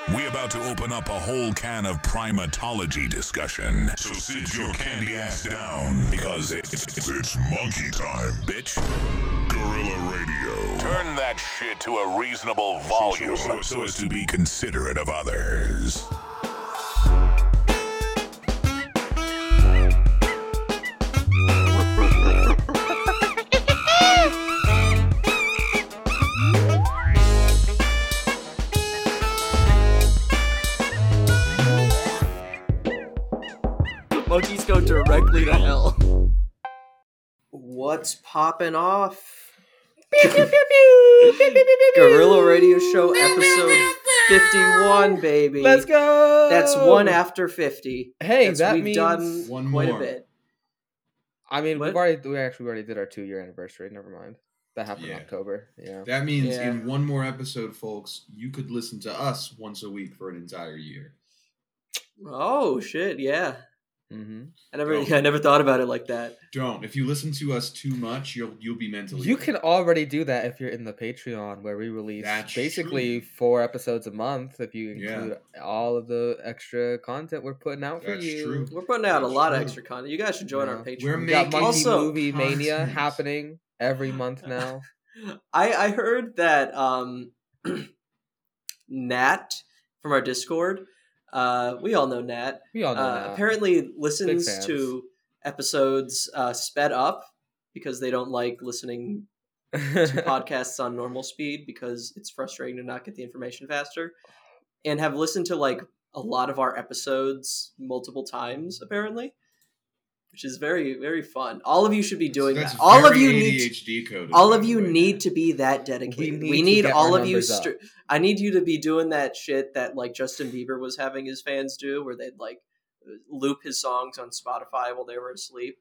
We about to open up a whole can of primatology discussion. So sit your candy ass down, because it's monkey time, bitch. Gorilla Radio. Turn that shit to a reasonable volume so as to be considerate of others. Monkeys go directly to hell. What's popping off? Gorilla Radio Show episode 51, baby. Let's go! That's one after 50. Hey, That's, that we've means done one quite more. a bit. I mean, What? we already did our 2-year anniversary. Never mind. That happened in Yeah. October. Yeah. That means Yeah. in one more episode, folks, you could listen to us once a week for an entire year. Oh shit, yeah. Mm-hmm. I never thought about it like that. Don't. If you listen to us too much, you'll be mentally You ill. can already do that if you're in the Patreon, where we release That's basically true. 4 episodes a month. If you Yeah. include all of the extra content we're putting out for That's you. true. We're putting out a That's lot of true. extra content. You guys should join our Yeah. Patreon. We're We got making Monkey Also- Movie Mania content. happening every month now. I heard that Nat from our Discord, we all know Nat, We all know that. apparently listens fans. to episodes sped up because they don't like listening to podcasts on normal speed because it's frustrating to not get the information faster, and have listened to like a lot of our episodes multiple times apparently, which is very, very fun. All of you should be doing That's that. All of very you need ADHD coded. all by of the you way. need to be that dedicated. We We need need to get all our of you. numbers up. I need you to be doing that shit that like Justin Bieber was having his fans do, where they'd like loop his songs on Spotify while they were asleep.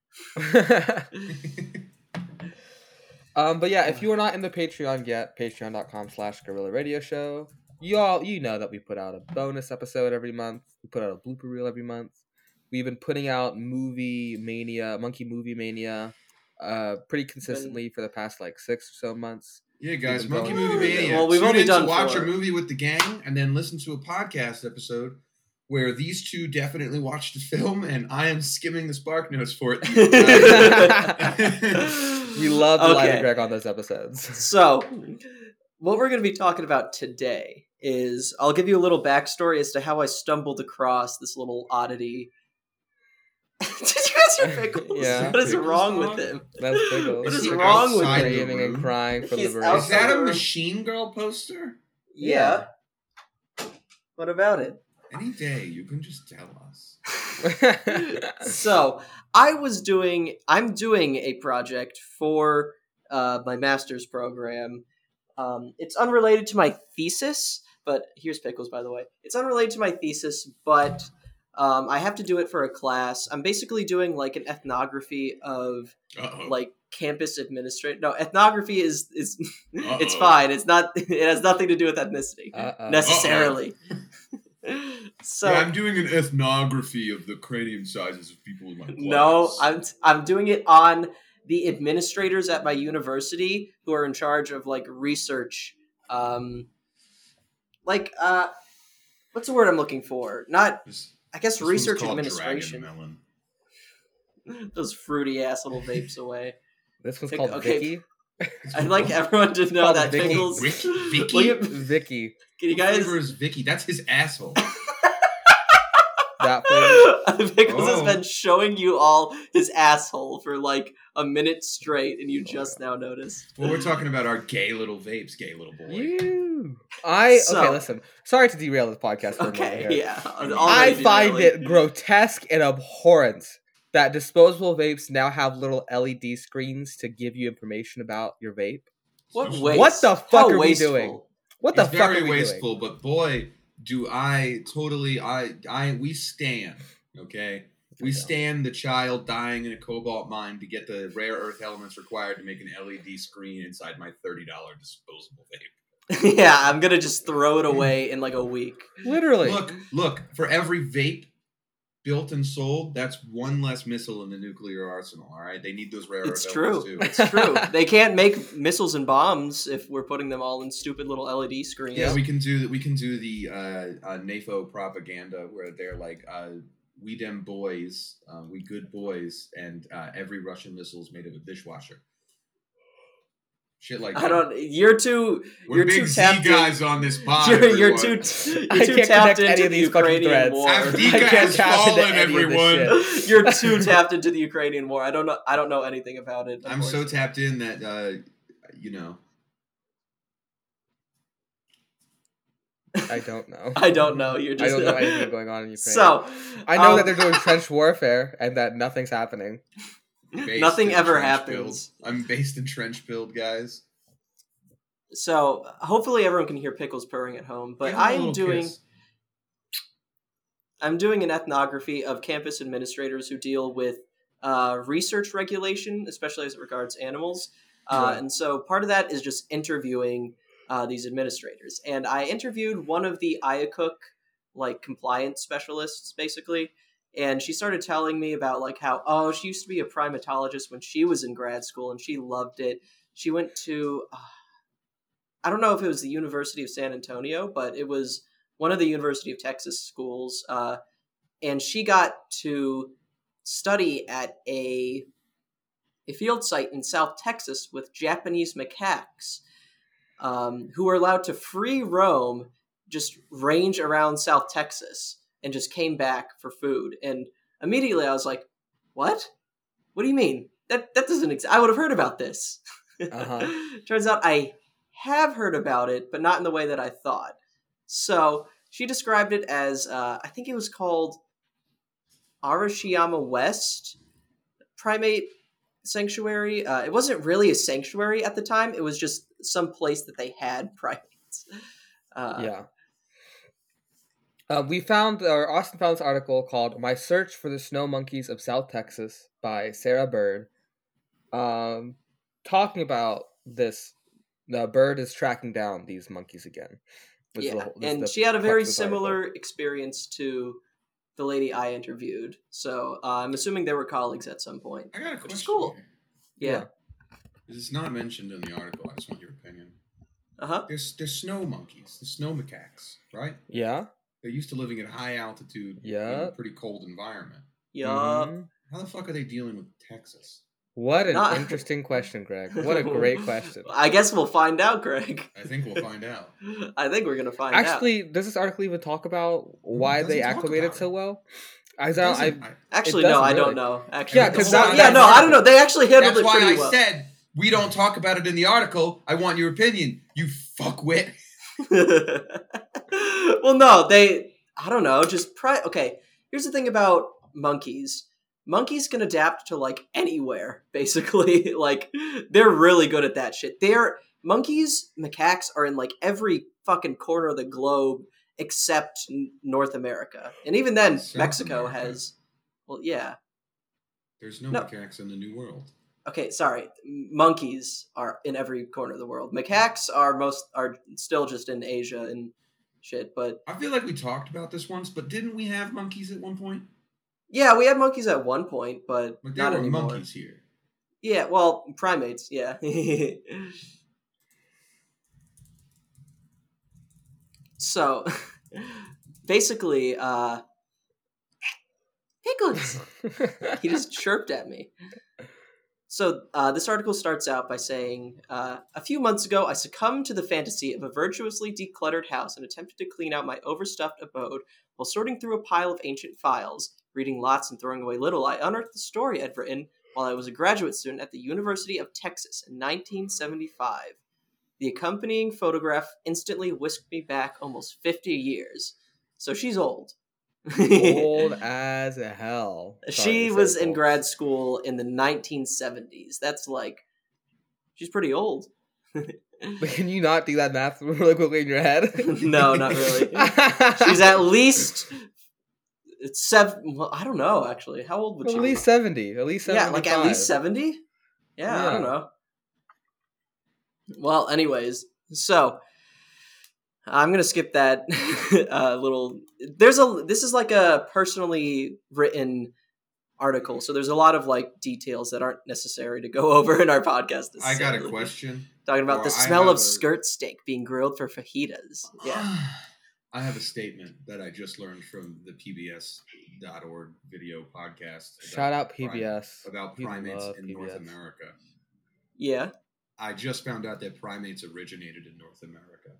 But yeah, if you are not in the Patreon yet, patreon.com/Gorilla Radio Show. You know that we put out a bonus episode every month. We put out a blooper reel every month. We've been putting out Monkey Movie Mania, pretty consistently for the past like 6 or so months. Yeah, guys, We've been Monkey going- Movie Mania. Well, we've Tune only in done to watch 4. a movie with the gang and then listen to a podcast episode where these two definitely watched the film and I am skimming the Spark Notes for it. We love to lie to Okay. Greg on those episodes. So, what we're going to be talking about today is I'll give you a little backstory as to how I stumbled across this little oddity. Did you guys hear Pickles? Yeah. What is Pickles wrong dog? with him? That's Pickles. What is he wrong with outside him? the Screaming and room? crying for He's liberation. Is that a Outside. Machine Girl poster? Yeah. What about it? Any day, you can just tell us. So I'm doing a project for my master's program. It's unrelated to my thesis, but here's Pickles, by the way. It's unrelated to my thesis, but I have to do it for a class. I'm basically doing like an ethnography of Uh-oh. like campus administrator. No, ethnography is it's Uh-oh. fine. It's not. It has nothing to do with ethnicity Uh-oh. necessarily. So Yeah, I'm doing an ethnography of the cranium sizes of people in my class. no, I'm doing it on the administrators at my university who are in charge of like research, what's the word I'm looking for? Not, This- I guess, this one's research called administration. Dragon Melon. Those fruity ass little vapes away. This one's Pick- called okay. Vicky. I'd like everyone to know called that Vicky. Pickles. Vicky? Look at- Vicky. Can you What guys? flavor is Vicky? That's his asshole. That flavor. Pickles has Oh. been showing you all his asshole for like a minute straight, and you just now noticed. Well, we're talking about our gay little vapes, gay little boy. You. So- Okay, listen. Sorry to derail this podcast for a moment Okay, here. yeah. I already find derailing. it grotesque and abhorrent that disposable vapes now have little LED screens to give you information about your vape. What What waste? the fuck How are we wasteful. doing? What the It's fuck very are we wasteful, doing? but boy, do I totally we stand, okay? We stand the child dying in a cobalt mine to get the rare earth elements required to make an LED screen inside my $30 disposable vape. Yeah, I'm gonna just throw it away in like a week. Literally. Look, for every vape built and sold, that's one less missile in the nuclear arsenal. All right, they need those rare It's earth true. elements, too. It's true. They can't make missiles and bombs if we're putting them all in stupid little LED screens. Yeah, we can do the NAFO propaganda where they're like, we them boys, we good boys, and every Russian missile is made of a dishwasher. Shit like that. You're too. We're you're big too Z tapped guys in, on this pod. You're everyone. too I can't tapped connect any into of the these fucking Ukrainian threads. war. Avdiivka I can't has tap into fallen, any of this everyone. shit. You're too tapped into the Ukrainian war. I don't know anything about it. I'm so tapped in that you know. I don't know. I don't know. You're just. I don't know anything going on in Ukraine. So I know that they're doing trench warfare and that nothing's happening. Based Nothing in ever trench happens. build. I'm based in trench build, guys. So hopefully everyone can hear Pickles purring at home. But Give him a I am little doing. kiss. I'm doing an ethnography of campus administrators who deal with research regulation, especially as it regards animals. Right. And so part of that is just interviewing these administrators. And I interviewed one of the IACUC, like, compliance specialists, basically. And she started telling me about, like, how, she used to be a primatologist when she was in grad school, and she loved it. She went to, I don't know if it was the University of San Antonio, but it was one of the University of Texas schools. And she got to study at a field site in South Texas with Japanese macaques who were allowed to free roam, just range around South Texas, and just came back for food. And immediately I was like, what? What do you mean? That doesn't exist. I would have heard about this. Uh-huh. Turns out I have heard about it, but not in the way that I thought. So she described it as, I think it was called Arashiyama West Primate Sanctuary. It wasn't really a sanctuary at the time. It was just some place that they had primates. Yeah. Austin found this article called "My Search for the Snow Monkeys of South Texas" by Sarah Bird, talking about this. The bird is tracking down these monkeys again. She had a very crux of this similar article. experience to the lady I interviewed. So I'm assuming they were colleagues at some point. I got a Which question. is cool. Yeah. It's not mentioned in the article. I just want your opinion. Uh-huh. There's snow monkeys, the snow macaques, right? Yeah. They're used to living at high altitude in Yeah. a pretty cold environment. Yeah. Mhm. How the fuck are they dealing with Texas? What an Not- interesting question, Greg. What a great question. I guess we'll find out, Greg. I think we'll find out. I think we're going to find out. Actually, does this article even talk about why It they doesn't talk acclimated about so it. well? Actually, It no, doesn't I really. don't know. Actually, Yeah, 'cause that- I don't know. They actually handled That's it why pretty I well. said we don't talk about it in the article. I want your opinion, you fuckwit. Well, no, I don't know, okay, here's the thing about monkeys. Monkeys can adapt to, like, anywhere, basically. Like, they're really good at that shit. Macaques are in, like, every fucking corner of the globe except North America. And even then, South Mexico America. has, well, yeah. There's no No. macaques in the New World. Okay, sorry. Monkeys are in every corner of the world. Macaques are still just in Asia and shit, but I feel like we talked about this once, but didn't we have monkeys at one point? yeah, we had monkeys at one point, but Like there not were anymore. monkeys here. Yeah, well, primates, yeah. So, basically, Pickles! He just chirped at me. So, this article starts out by saying, a few months ago, I succumbed to the fantasy of a virtuously decluttered house and attempted to clean out my overstuffed abode while sorting through a pile of ancient files. Reading lots and throwing away little, I unearthed the story I'd written while I was a graduate student at the University of Texas in 1975. The accompanying photograph instantly whisked me back almost 50 years. So she's old. Old as hell. Sorry She to say, was in folks. grad school in the 1970s. That's like, she's pretty old. But can you not do that math really quickly in your head? No, not really. She's at least well, I don't know, actually. How old would she at least be? 70. At least 75. Yeah, like at least 70? Yeah, I don't Yeah. know. Well, anyways, so I'm gonna skip that little. This is like a personally written article, so there's a lot of like details that aren't necessary to go over in our podcast. I got a question. Talking about the smell of skirt steak being grilled for fajitas. Yeah. I have a statement that I just learned from the PBS.org video podcast. Shout out PBS. About primates in PBS. North America. Yeah. I just found out that primates originated in North America.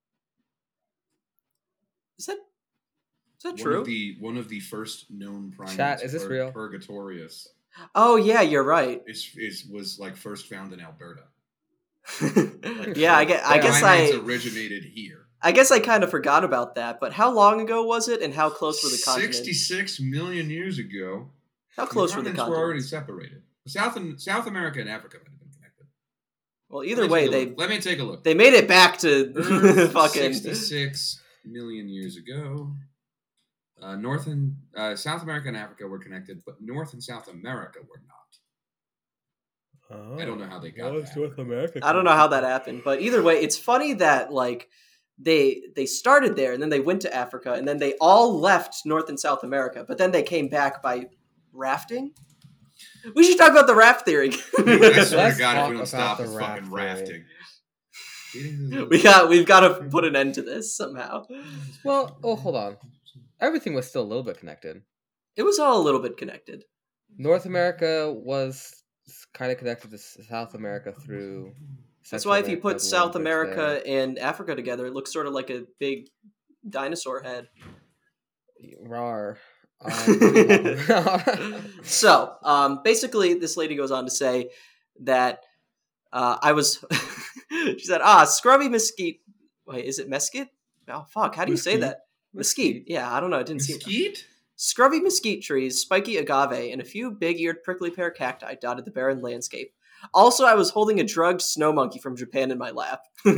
Is that true? One of the first known primates. Chat, is this real? Purgatorius. Oh yeah, you're right. Was like first found in Alberta. Yeah, I guess primates originated here. I guess I kind of forgot about that, but how long ago was it, and how close were the continents? 66 million years ago. How close were the continents? Were already separated. South America and Africa might have been connected. Well, either way, let me take a look. They made it back to fucking 66 million years ago. North and South America and Africa were connected, but North and South America were not. I don't know how they got that. North America. I don't know how that happened, but either way, it's funny that like they started there and then they went to Africa and then they all left North and South America, but then they came back by rafting. We should talk about the raft theory. I swear to God, if we don't stop this fucking rafting. We've got to put an end to this somehow. Well, hold on. Everything was still a little bit connected. It was all a little bit connected. North America was kind of connected to South America through. That's why if you put South America and Africa together, it looks sort of like a big dinosaur head. Rawr. So, basically, this lady goes on to say that she said, scrubby mesquite. Wait, is it mesquite? Oh, fuck. How do you say that? Mesquite. Yeah, I don't know. It didn't seem. Mesquite? Scrubby mesquite trees, spiky agave, and a few big-eared prickly pear cacti dotted the barren landscape. Also, I was holding a drugged snow monkey from Japan in my lap.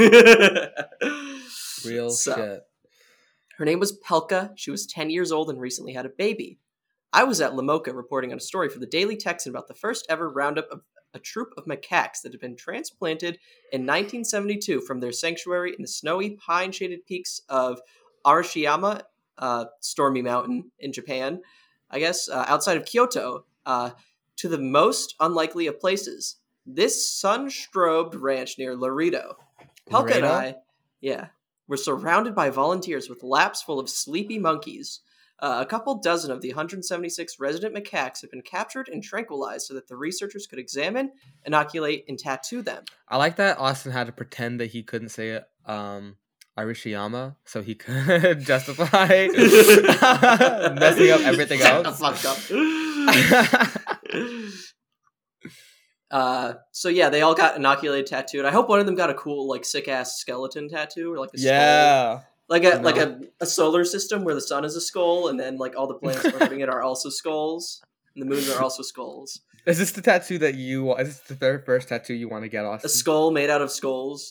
Real shit. Her name was Pelka. She was 10 years old and recently had a baby. I was at Lamoka reporting on a story for the Daily Texan about the first ever roundup of a troop of macaques that had been transplanted in 1972 from their sanctuary in the snowy, pine-shaded peaks of Arashiyama, Stormy Mountain in Japan, I guess, outside of Kyoto, to the most unlikely of places. This sun-strobed ranch near Laredo. Pelka and I, were surrounded by volunteers with laps full of sleepy monkeys. A couple dozen of the 176 resident macaques have been captured and tranquilized so that the researchers could examine, inoculate, and tattoo them. I like that Austin had to pretend that he couldn't say it, Arashiyama, so he could justify messing up everything else. So yeah, they all got inoculated, tattooed. I hope one of them got a cool, like, sick ass skeleton tattoo, or like a skull. Like a solar system where the sun is a skull, and then like all the planets orbiting it are also skulls, and the moons are also skulls. Is this the tattoo that you? Is this the very first tattoo you want to get, Austin? A skull made out of skulls.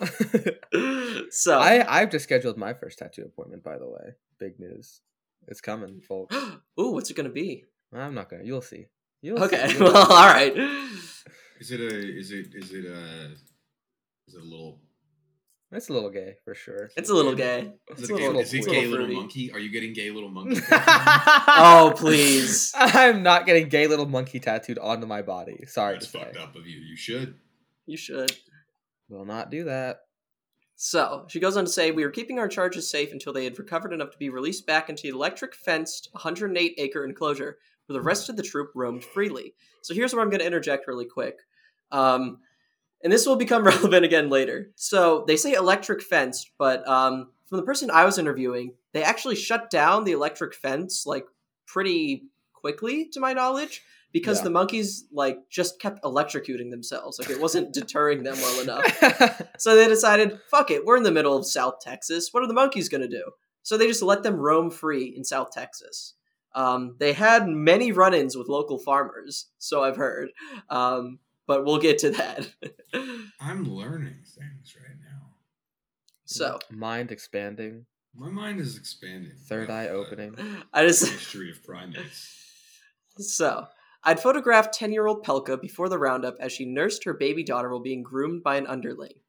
So I've just scheduled my first tattoo appointment. By the way, big news, it's coming, folks. Ooh, what's it gonna be? I'm not gonna. You'll see. Okay. Well, all right. Is it a little? It's a little gay for sure. It's a little gay. Is it gay little monkey? Are you getting gay little monkey? Oh, please! I'm not getting gay little monkey tattooed onto my body. Sorry That's to say. fucked up of you. You should. You should. Will not do that. So, she goes on to say, we were keeping our charges safe until they had recovered enough to be released back into the electric-fenced 108-acre enclosure where the rest of the troop roamed freely. So here's where I'm going to interject really quick. And this will become relevant again later. So they say electric fenced, but from the person I was interviewing, they actually shut down the electric fence like pretty quickly, to my knowledge, because the monkeys like just kept electrocuting themselves. Like it wasn't deterring them well enough. So they decided, fuck it, we're in the middle of South Texas. What are the monkeys going to do? So they just let them roam free in South Texas. They had many run-ins with local farmers, so I've heard. But we'll get to that. I'm learning things right now. So mind expanding. My mind is expanding. Third eye opening. History of primates. So I'd photographed 10-year-old Pelka before the roundup as she nursed her baby daughter while being groomed by an underling.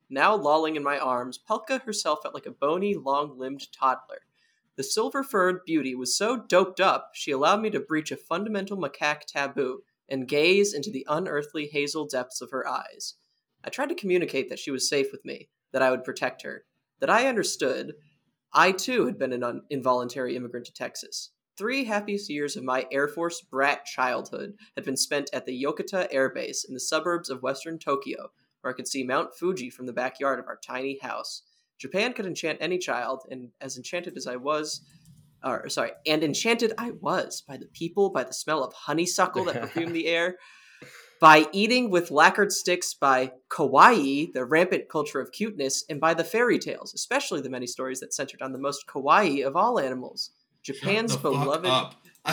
Now lolling in my arms, Pelka herself felt like a bony, long-limbed toddler. The silver-furred beauty was so doped up, she allowed me to breach a fundamental macaque taboo and gaze into the unearthly hazel depths of her eyes. I tried to communicate that she was safe with me, that I would protect her, that I understood. I, too, had been an involuntary immigrant to Texas. 3 happiest years of my Air Force brat childhood had been spent at the Yokota Air Base in the suburbs of western Tokyo, where I could see Mount Fuji from the backyard of our tiny house. Japan could enchant any child, and enchanted I was by the people, by the smell of honeysuckle that perfumed the air, by eating with lacquered sticks, by kawaii, the rampant culture of cuteness, and by the fairy tales, especially the many stories that centered on the most kawaii of all animals, Japan's beloved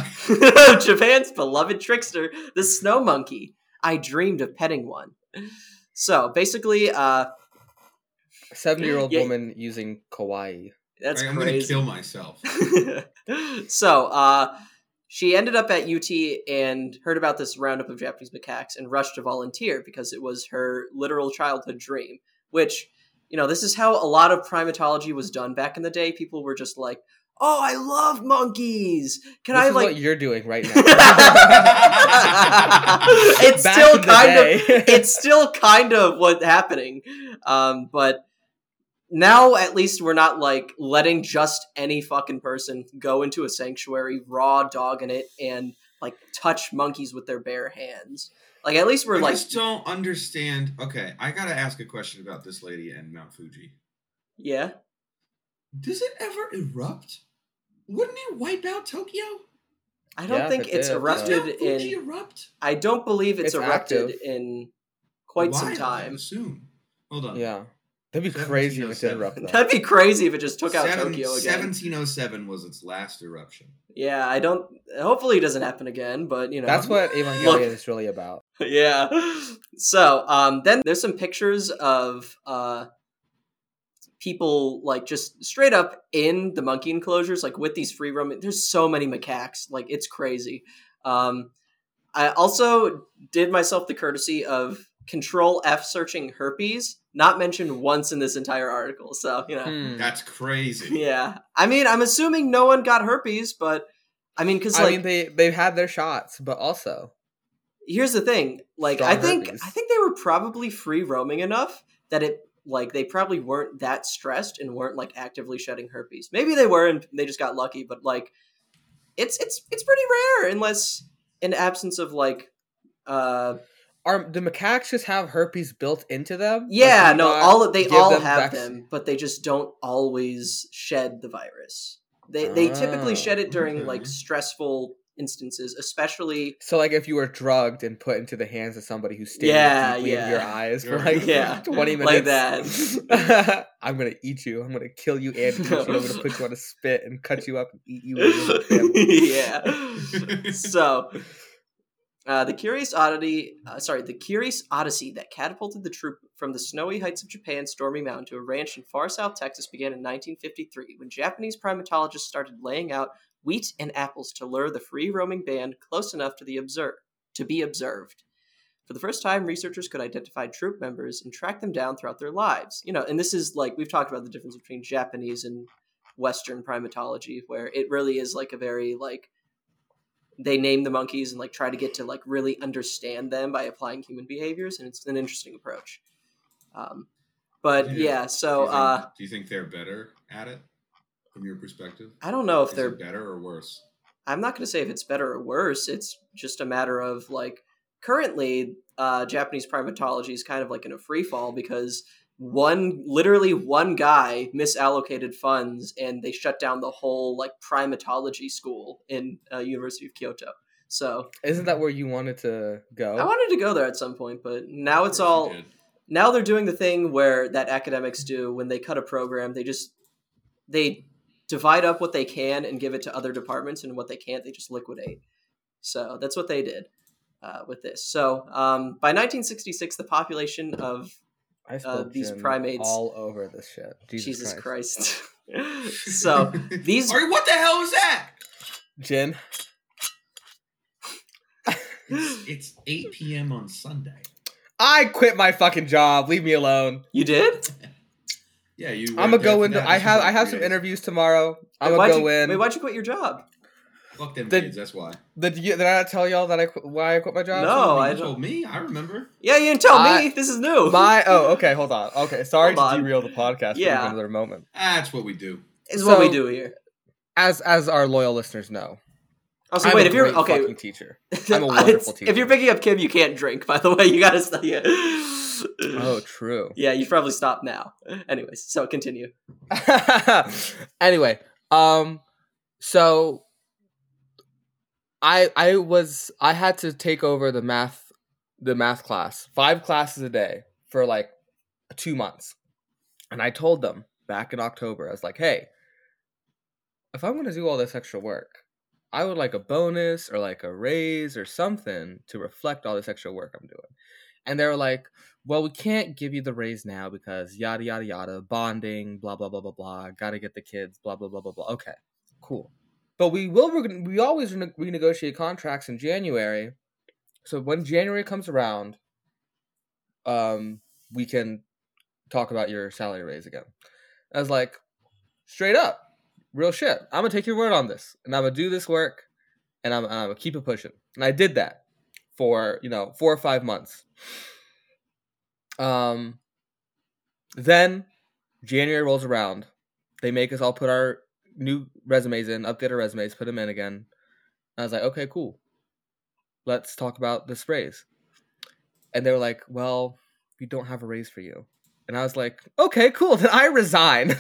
trickster, the snow monkey. I dreamed of petting one. So basically, 70-year-old woman using kawaii. That's I'm crazy. I'm gonna kill myself. So, she ended up at UT and heard about this roundup of Japanese macaques and rushed to volunteer because it was her literal childhood dream. Which, this is how a lot of primatology was done back in the day. People were just like, "Oh, I love monkeys. This is what you're doing right now." It's still kind of what's happening. But now at least we're not like letting just any fucking person go into a sanctuary, raw dogging it, and like touch monkeys with their bare hands. Like at least we're I just don't understand. Okay, I gotta ask a question about this lady and Mount Fuji. Yeah. Does it ever erupt? Wouldn't it wipe out Tokyo? I don't think it's erupted in. Fuji erupt? I don't believe it's erupted active. in quite some I time. assume. Hold on. Yeah. That'd be crazy if it did erupt. Though. That'd be crazy if it just took out Tokyo again. 1707 was its last eruption. Yeah, I don't. Hopefully, it doesn't happen again. But that's what Evangelion is really about. Yeah. So, then there's some pictures of people like just straight up in the monkey enclosures, like with these free roaming. There's so many macaques, like it's crazy. I also did myself the courtesy of Control F searching herpes, not mentioned once in this entire article. So, That's crazy. Yeah. I mean, I'm assuming no one got herpes, but they've had their shots, but also here's the thing. Like, I think they were probably free roaming enough that they probably weren't that stressed and weren't like actively shedding herpes. Maybe they were and they just got lucky, but like it's pretty rare unless in absence of like do macaques just have herpes built into them? Yeah, no, they all have them, but they just don't always shed the virus. They typically shed it during like stressful instances, especially. So, like, if you were drugged and put into the hands of somebody who's staring deeply into your eyes for 20 minutes, like that. I'm gonna eat you. I'm gonna kill you and eat you. I'm gonna put you on a spit and cut you up and eat you. Yeah. So. The Curious Odyssey that catapulted the troop from the snowy heights of Japan's Stormy Mountain to a ranch in far south Texas began in 1953, when Japanese primatologists started laying out wheat and apples to lure the free-roaming band close enough to be observed. For the first time, researchers could identify troop members and track them down throughout their lives. And this is like, we've talked about the difference between Japanese and Western primatology, where it really is like a very like, they name the monkeys and like try to get to like really understand them by applying human behaviors, and it's an interesting approach. Do you think they're better at it from your perspective? I don't know if they're better or worse. I'm not going to say if it's better or worse. It's just a matter of like currently Japanese primatology is kind of like in a free fall because literally one guy misallocated funds and they shut down the whole like primatology school in University of Kyoto. So isn't that where you wanted to go? I wanted to go there at some point, but now now they're doing the thing where that academics do when they cut a program. They divide up what they can and give it to other departments, and what they can't, they just liquidate. So that's what they did with this. So by 1966, the population of these primates all over this shit. Jesus Christ. So these what the hell is that? Gin. It's 8 p.m. on Sunday. I quit my fucking job. Leave me alone. You did? Yeah, you. I'm gonna go into. I have some interviews tomorrow. I'm gonna go in. Wait, why'd you quit your job? Fuck them kids. That's why. Did I not tell y'all that why I quit my job? No, You told me. I remember. Yeah, you didn't tell me. This is new. Okay, hold on. Okay, sorry to derail the podcast for another moment. That's what we do. It's what we do here. As our loyal listeners know. Also, wait, if you're okay, fucking teacher. I'm a wonderful teacher. If you're picking up Kim, you can't drink. By the way, you gotta study it. Oh, true. Yeah, you probably stop now. Anyways, so continue. Anyway, so I had to take over the math class, 5 classes a day for like 2 months, and I told them back in October, I was like, hey, if I'm gonna do all this extra work, I would like a bonus or like a raise or something to reflect all this extra work I'm doing. And they were like, well, we can't give you the raise now because yada, yada, yada, bonding, blah, blah, blah, blah, blah. Got to get the kids, blah, blah, blah, blah, blah. Okay, cool. But we always renegotiate contracts in January. So when January comes around, we can talk about your salary raise again. I was like, straight up. Real shit. I'm going to take your word on this. And I'm going to do this work. And I'm going to keep it pushing. And I did that for, 4 or 5 months. Then January rolls around. They make us all put our new resumes in, update our resumes, put them in again. And I was like, okay, cool. Let's talk about this raise. And they were like, well, we don't have a raise for you. And I was like, okay, cool. Then I resign.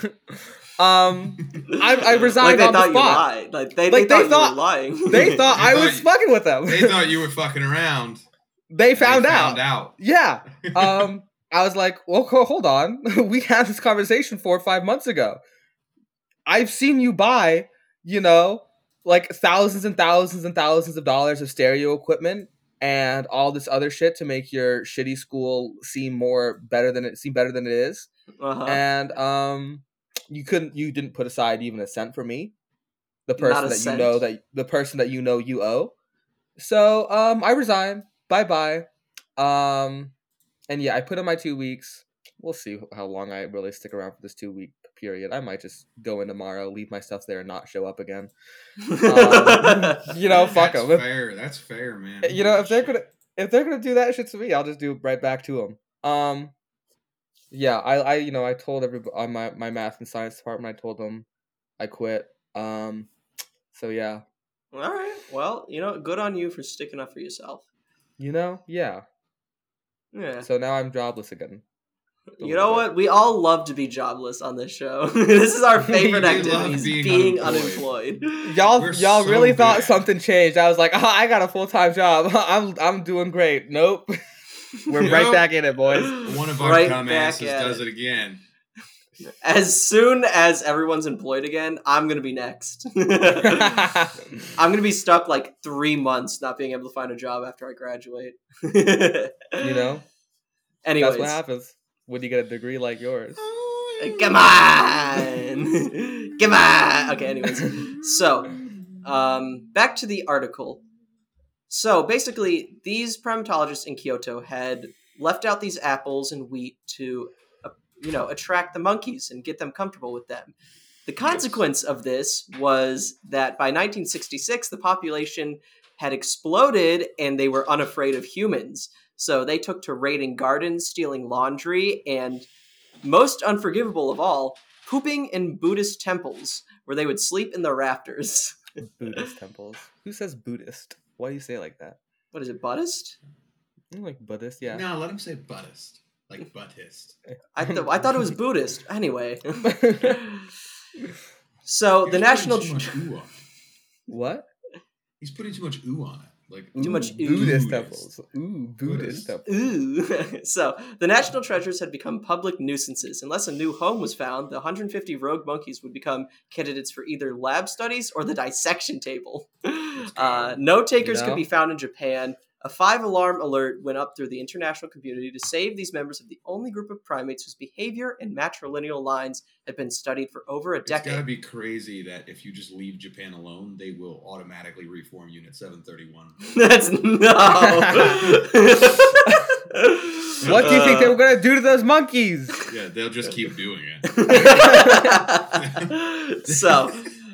I resigned on the spot. They thought you were lying. They thought I was fucking with them. They thought you were fucking around. They found out. Yeah. I was like, well, hold on. We had this conversation 4 or 5 months ago. I've seen you buy, like thousands and thousands and thousands of dollars of stereo equipment and all this other shit to make your shitty school seem better than it is. Uh-huh. And you didn't put aside even a cent for me, the person that you know you owe. So I resigned. Bye. And yeah, I put in my 2 weeks. We'll see how long I really stick around for this 2-week period. I might just go in tomorrow, leave my stuff there, and not show up again. Fuck them. That's fair, man. If they're gonna do that shit to me, I'll just do it right back to them. Yeah, I told everybody on my math and science department. I told them I quit. So yeah. All right. Well, good on you for sticking up for yourself. Yeah. Yeah. So now I'm jobless again. You know what? We all love to be jobless on this show. This is our favorite activity, being unemployed. Y'all really thought something changed. I was like, I got a full-time job. I'm doing great. Nope. We're right back in it, boys. One of our dumbasses does it again. As soon as everyone's employed again, I'm going to be next. I'm going to be stuck like 3 months not being able to find a job after I graduate. Anyways. That's what happens when you get a degree like yours. Come on! Come on! Okay, anyways. So, back to the article. So, basically, these primatologists in Kyoto had left out these apples and wheat to, attract the monkeys and get them comfortable with them. The consequence of this was that by 1966, the population had exploded and they were unafraid of humans. So they took to raiding gardens, stealing laundry, and most unforgivable of all, pooping in Buddhist temples where they would sleep in the rafters. Buddhist temples? Who says Buddhist? Why do you say it like that? What is it, Buddhist? Like Buddhist, yeah. No, let him say Buddhist. Like Buddhist. I thought it was Buddhist. Anyway. So the national... What? He's putting too much ooh on it. Like too much Buddhist temples. Ooh, Buddhist temples. Ooh. So the national treasures had become public nuisances. Unless a new home was found, the 150 rogue monkeys would become candidates for either lab studies or the dissection table. No takers could be found in Japan. A 5-alarm alert went up through the international community to save these members of the only group of primates whose behavior and matrilineal lines had been studied for over a decade. It's gotta be crazy that if you just leave Japan alone, they will automatically reform Unit 731. That's no. What do you think they were going to do to those monkeys? Yeah, they'll just keep doing it. So,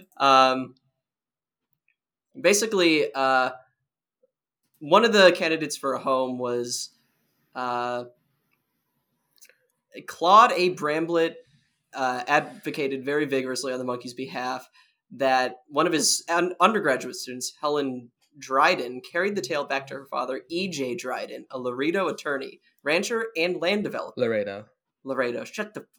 basically, one of the candidates for a home was Claude A. Bramblett advocated very vigorously on the monkeys' behalf that one of his undergraduate students, Helen Dryden, carried the tale back to her father, E.J. Dryden, a Laredo attorney, rancher, and land developer. Laredo. Shut the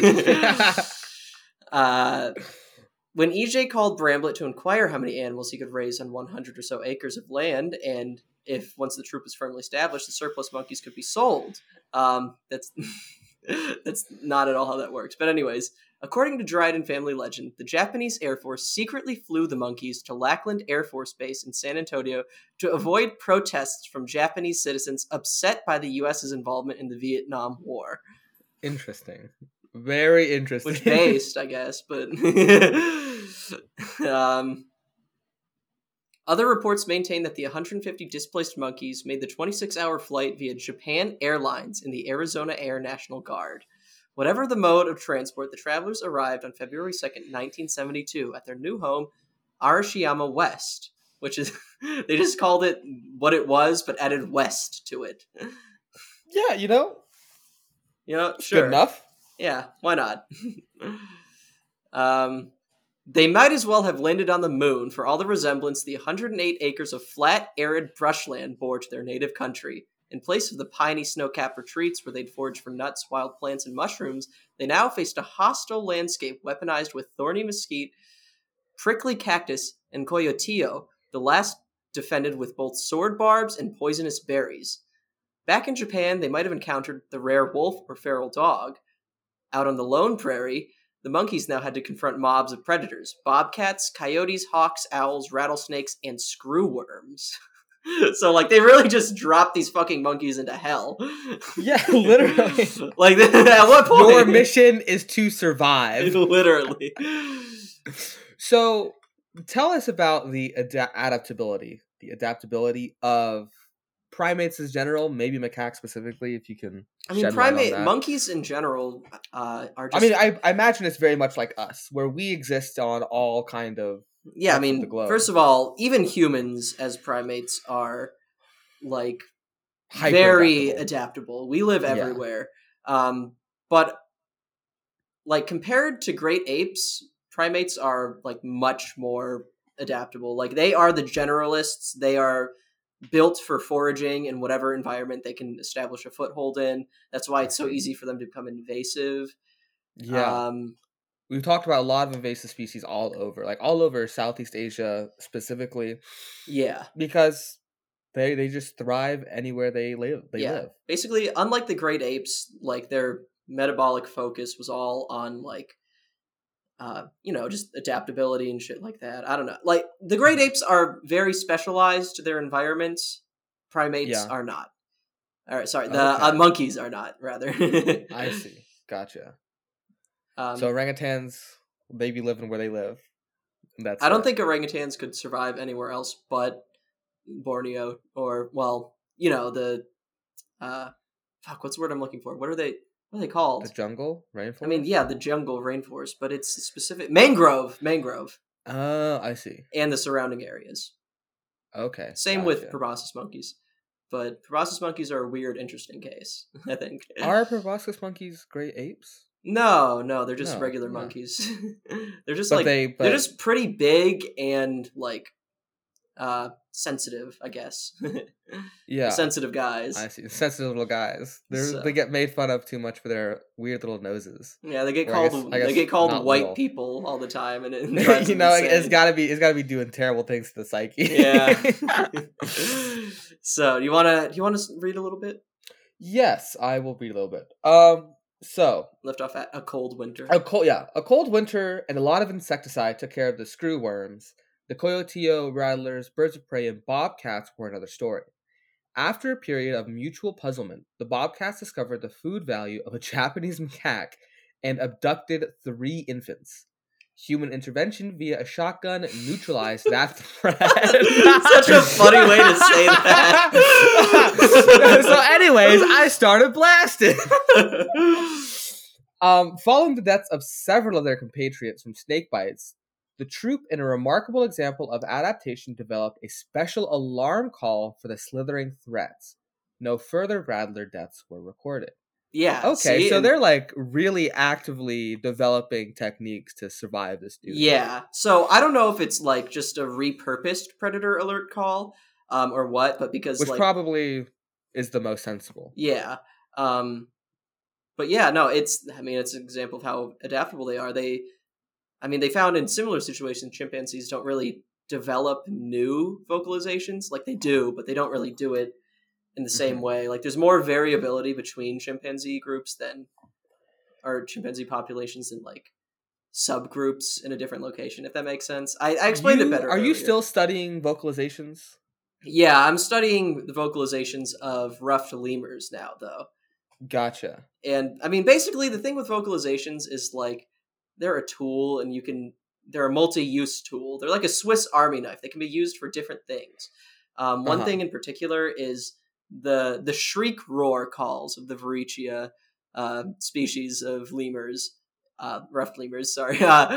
fuck. When E.J. called Bramblett to inquire how many animals he could raise on 100 or so acres of land, and if, once the troop was firmly established, the surplus monkeys could be sold. That's not at all how that works. But anyways, according to Dryden family legend, the Japanese Air Force secretly flew the monkeys to Lackland Air Force Base in San Antonio to avoid protests from Japanese citizens upset by the U.S.'s involvement in the Vietnam War. Interesting. Very interesting. Which based, I guess, but other reports maintain that the 150 displaced monkeys made the 26-hour flight via Japan Airlines in the Arizona Air National Guard. Whatever the mode of transport, the travelers arrived on February 2nd, 1972 at their new home, Arashiyama West, which is, they just called it what it was, but added West to it. Yeah, sure. Good enough. Yeah, why not? They might as well have landed on the moon for all the resemblance the 108 acres of flat, arid brushland bore to their native country. In place of the piney snow-capped retreats where they'd foraged for nuts, wild plants, and mushrooms, they now faced a hostile landscape weaponized with thorny mesquite, prickly cactus, and coyotillo, the last defended with both sword barbs and poisonous berries. Back in Japan, they might have encountered the rare wolf or feral dog. Out on the lone prairie, the monkeys now had to confront mobs of predators: bobcats, coyotes, hawks, owls, rattlesnakes, and screwworms. So, they really just dropped these fucking monkeys into hell. Yeah, literally. At what point? Your mission is to survive. Literally. So, tell us about the adaptability of primates in general, maybe macaques specifically, if you can. Monkeys in general are just... I imagine it's very much like us, where we exist on all kind of... Yeah, the first of all, even humans as primates are, very adaptable. We live everywhere. Yeah. But, compared to great apes, primates are, much more adaptable. They are the generalists. They are built for foraging in whatever environment they can establish a foothold in. That's why it's so easy for them to become invasive. Yeah. We've talked about a lot of invasive species all over Southeast Asia specifically. Yeah. Because they just thrive anywhere they live. They live. Basically, unlike the great apes, their metabolic focus was all on just adaptability and shit like that. I don't know. The great apes are very specialized to their environments. Primates are not. All right, sorry. The monkeys are not, rather. I see. Gotcha. So orangutans, they be living where they live. I don't think orangutans could survive anywhere else but Borneo or, the... what's the word I'm looking for? What are they called? The jungle? Rainforest? The jungle rainforest, but it's specific... Mangrove. Oh, I see. And the surrounding areas. Okay. Same with proboscis monkeys. But proboscis monkeys are a weird, interesting case, I think. Are proboscis monkeys great apes? No, they're just regular monkeys. They're just they're just pretty big and sensitive, I guess. Yeah. Sensitive guys. I see. Sensitive little guys. They get made fun of too much for their weird little noses. Yeah, they get called white little people all the time, and it's gotta be doing terrible things to the psyche. Yeah. So, do you wanna read a little bit? Yes, I will read a little bit. So left off at a cold winter. A cold winter and a lot of insecticide took care of the screwworms. The coyotillo, rattlers, birds of prey, and bobcats were another story. After a period of mutual puzzlement, the bobcats discovered the food value of a Japanese macaque and abducted 3 infants. Human intervention via a shotgun neutralized that threat. Such a funny way to say that. So anyways, I started blasting. Following the deaths of several of their compatriots from snake bites, the troop, in a remarkable example of adaptation, developed a special alarm call for the slithering threats. No further rattler deaths were recorded. Yeah. Okay, see, so and- they're like really actively developing techniques to survive this dude. Yeah. So I don't know if it's like just a repurposed predator alert call, or what, but because Which like probably is the most sensible. yeah. But yeah, no, it's an example of how adaptable they are. They found in similar situations chimpanzees don't really develop new vocalizations. Like they do, but they don't really do it in the same way. Like there's more variability between chimpanzee groups or chimpanzee populations than like subgroups in a different location, if that makes sense. I explained it better. Are you earlier. still studying vocalizations? Yeah, I'm studying the vocalizations of ruffed lemurs now, though. Gotcha. And I mean, basically, the thing with vocalizations is like they're a tool, and they're a multi-use tool. They're like a Swiss Army knife. They can be used for different things. One thing in particular is the shriek roar calls of the Varichia species of lemurs, ruffed lemurs. Sorry,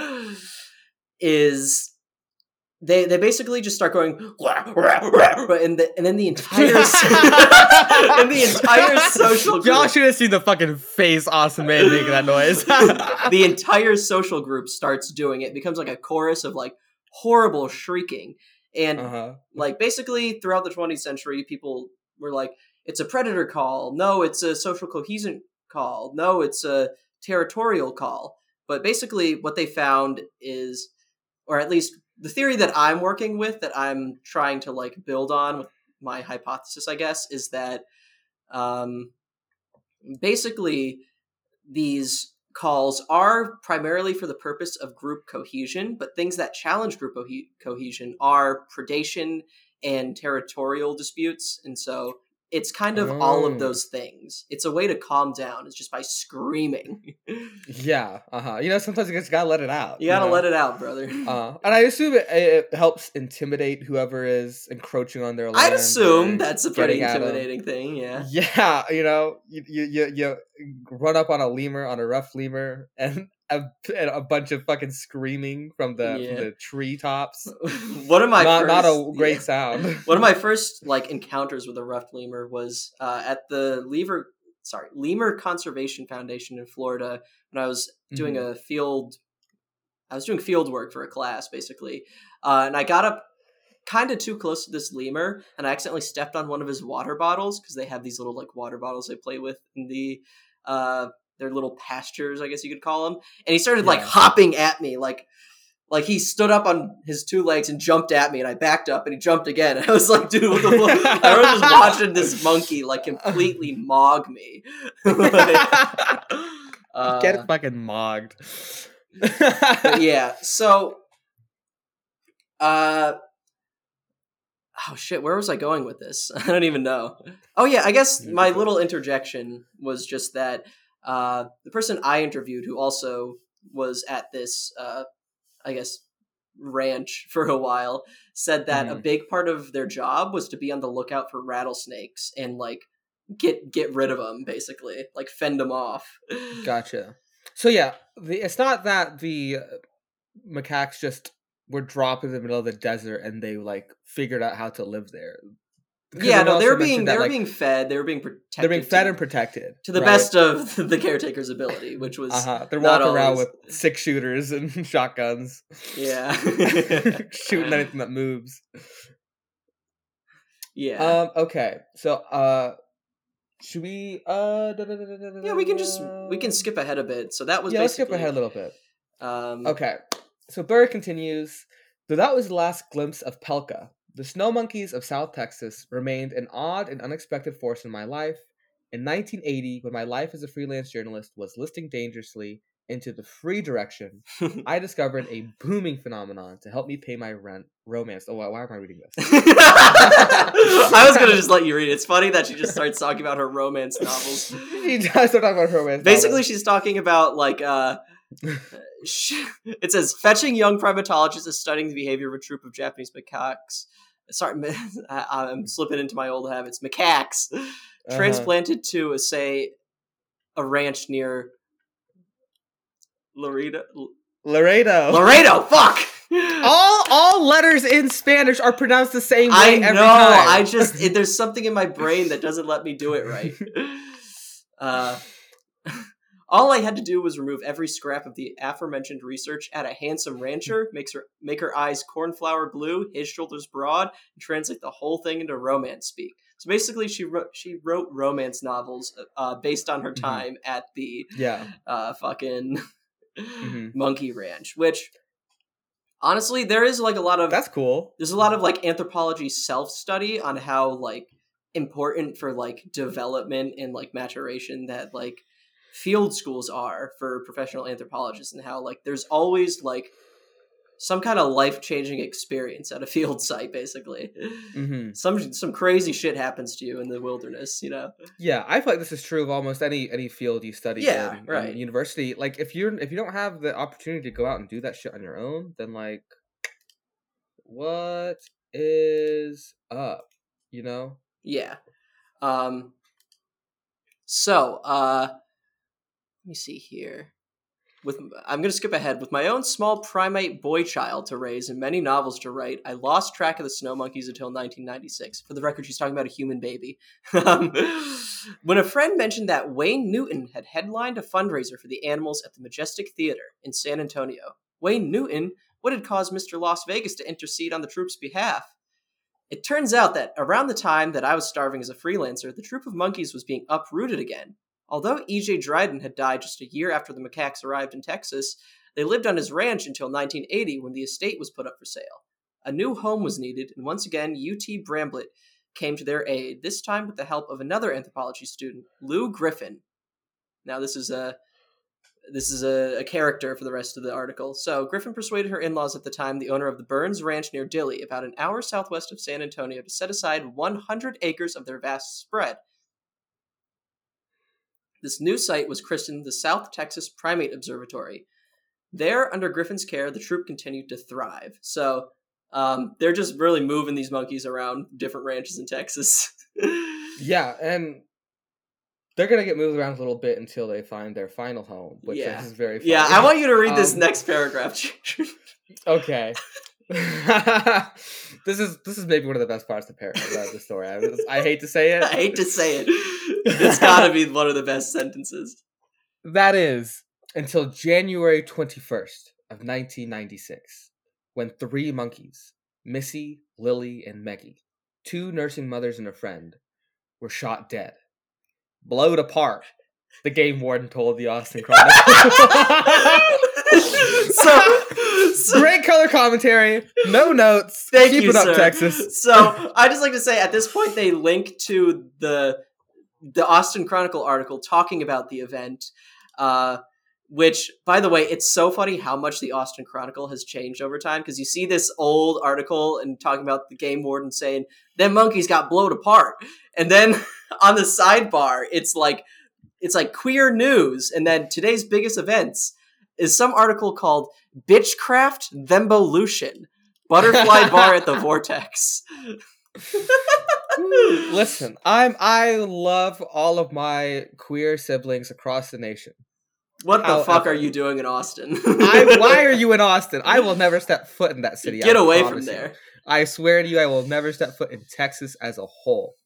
is. They basically just start going, and then the entire and the entire social group. Y'all should have seen the fucking face Austin made making that noise. The entire social group starts doing it. It becomes like a chorus of like horrible shrieking, and like basically throughout the 20th century, people were like, "It's a predator call. No, it's a social cohesion call. No, it's a territorial call." But basically, what they found is, or at least the theory that I'm working with, that I'm trying to like build on with my hypothesis, I guess, is that basically these calls are primarily for the purpose of group cohesion, but things that challenge group cohesion are predation and territorial disputes. And so it's kind of all of those things. It's a way to calm down. It's just by screaming. Yeah. You know, sometimes you just gotta let it out. You gotta let it out, brother. And I assume it helps intimidate whoever is encroaching on their land. I'd assume that's a pretty getting at 'em. intimidating thing, yeah. Yeah, you know, you run up on a lemur, on a rough lemur, and a bunch of fucking screaming from the treetops. One of my not a great sound. One of my first like encounters with a ruffed lemur was at the Lemur Conservation Foundation in Florida when I was doing field work for a class, basically, and I got up kind of too close to this lemur, and I accidentally stepped on one of his water bottles, because they have these little like water bottles they play with in the their little pastures, I guess you could call them. And he started like hopping at me, like he stood up on his two legs and jumped at me, and I backed up and he jumped again. And I was like, dude, what the fuck? I was just watching this monkey like completely mog me. Get fucking mogged. Yeah, so oh shit, where was I going with this? I don't even know. Oh yeah, I guess my little interjection was just that the person I interviewed, who also was at this I guess ranch for a while, said that a big part of their job was to be on the lookout for rattlesnakes and like get rid of them, basically, like fend them off. Gotcha. So yeah, it's not that the macaques just were dropped in the middle of the desert and they like figured out how to live there. Yeah, no, they were being fed. They were being protected. They're being fed and protected to the best of the caretaker's ability, which was they're walking around with 6-shooters and shotguns. Yeah, shooting anything that moves. Yeah. Okay. So should we? Yeah, we can skip ahead a bit. So that was let's skip ahead a little bit. Okay. So Burr continues. So that was the last glimpse of Pelka. The snow monkeys of South Texas remained an odd and unexpected force in my life. In 1980, when my life as a freelance journalist was listing dangerously into the free direction, I discovered a booming phenomenon to help me pay my rent. Romance. Oh, why am I reading this? I was going to just let you read it. It's funny that she just starts talking about her romance novels. She does start talking about her romance Basically, novels. she's talking about, like, It says, fetching young primatologists is studying the behavior of a troop of Japanese macaques. Sorry, I'm slipping into my old habits. Macaques. Transplanted to, say, a ranch near Laredo. Fuck! All letters in Spanish are pronounced the same way every time. I just there's something in my brain that doesn't let me do it right. All I had to do was remove every scrap of the aforementioned research, add a handsome rancher, make her eyes cornflower blue, his shoulders broad, and translate the whole thing into romance speak. So basically, she wrote romance novels based on her time at the fucking monkey ranch, which honestly, there is like a lot of that's cool. There's a lot of like anthropology self-study on how like important for like development and like maturation that like field schools are for professional anthropologists, and how like there's always like some kind of life-changing experience at a field site, basically. Some crazy shit happens to you in the wilderness, you know. Yeah, I feel like this is true of almost any field you study in university. Like if you don't have the opportunity to go out and do that shit on your own, then like what is up, you know? Yeah. So, let me see here. I'm going to skip ahead. With my own small primate boy child to raise and many novels to write, I lost track of the snow monkeys until 1996. For the record, she's talking about a human baby. When a friend mentioned that Wayne Newton had headlined a fundraiser for the animals at the Majestic Theater in San Antonio. Wayne Newton? What had caused Mr. Las Vegas to intercede on the troupe's behalf? It turns out that around the time that I was starving as a freelancer, the troop of monkeys was being uprooted again. Although E.J. Dryden had died just a year after the macaques arrived in Texas, they lived on his ranch until 1980 when the estate was put up for sale. A new home was needed, and once again U.T. Bramblett came to their aid, this time with the help of another anthropology student, Lou Griffin. Now this is a character for the rest of the article. So Griffin persuaded her in-laws at the time, the owner of the Burns Ranch near Dilley, about an hour southwest of San Antonio, to set aside 100 acres of their vast spread. This new site was christened the South Texas Primate Observatory. There, under Griffin's care, the troop continued to thrive. So they're just really moving these monkeys around different ranches in Texas. Yeah, and they're going to get moved around a little bit until they find their final home, which is very funny. Yeah, I want you to read this next paragraph. Okay. This is maybe one of the best parts of the story. I hate to say it. I hate to say it. It's gotta be one of the best sentences. That is, until January 21st of 1996, when 3 monkeys, Missy, Lily, and Meggie, 2 nursing mothers and a friend, were shot dead. Blowed apart, the game warden told the Austin Chronicle. So great color commentary, no notes. Keep it up, Texas. So I just like to say, at this point, they link to the Austin Chronicle article talking about the event, which, by the way, it's so funny how much the Austin Chronicle has changed over time, because you see this old article and talking about the game warden saying, them monkeys got blowed apart. And then on the sidebar, it's like queer news. And then today's biggest events is some article called Bitchcraft Themvolution, Butterfly Bar at the Vortex. Listen, I love all of my queer siblings across the nation. What the fuck are you doing in Austin? Why are you in Austin? I will never step foot in that city. Get away from there. I swear to you, I will never step foot in Texas as a whole.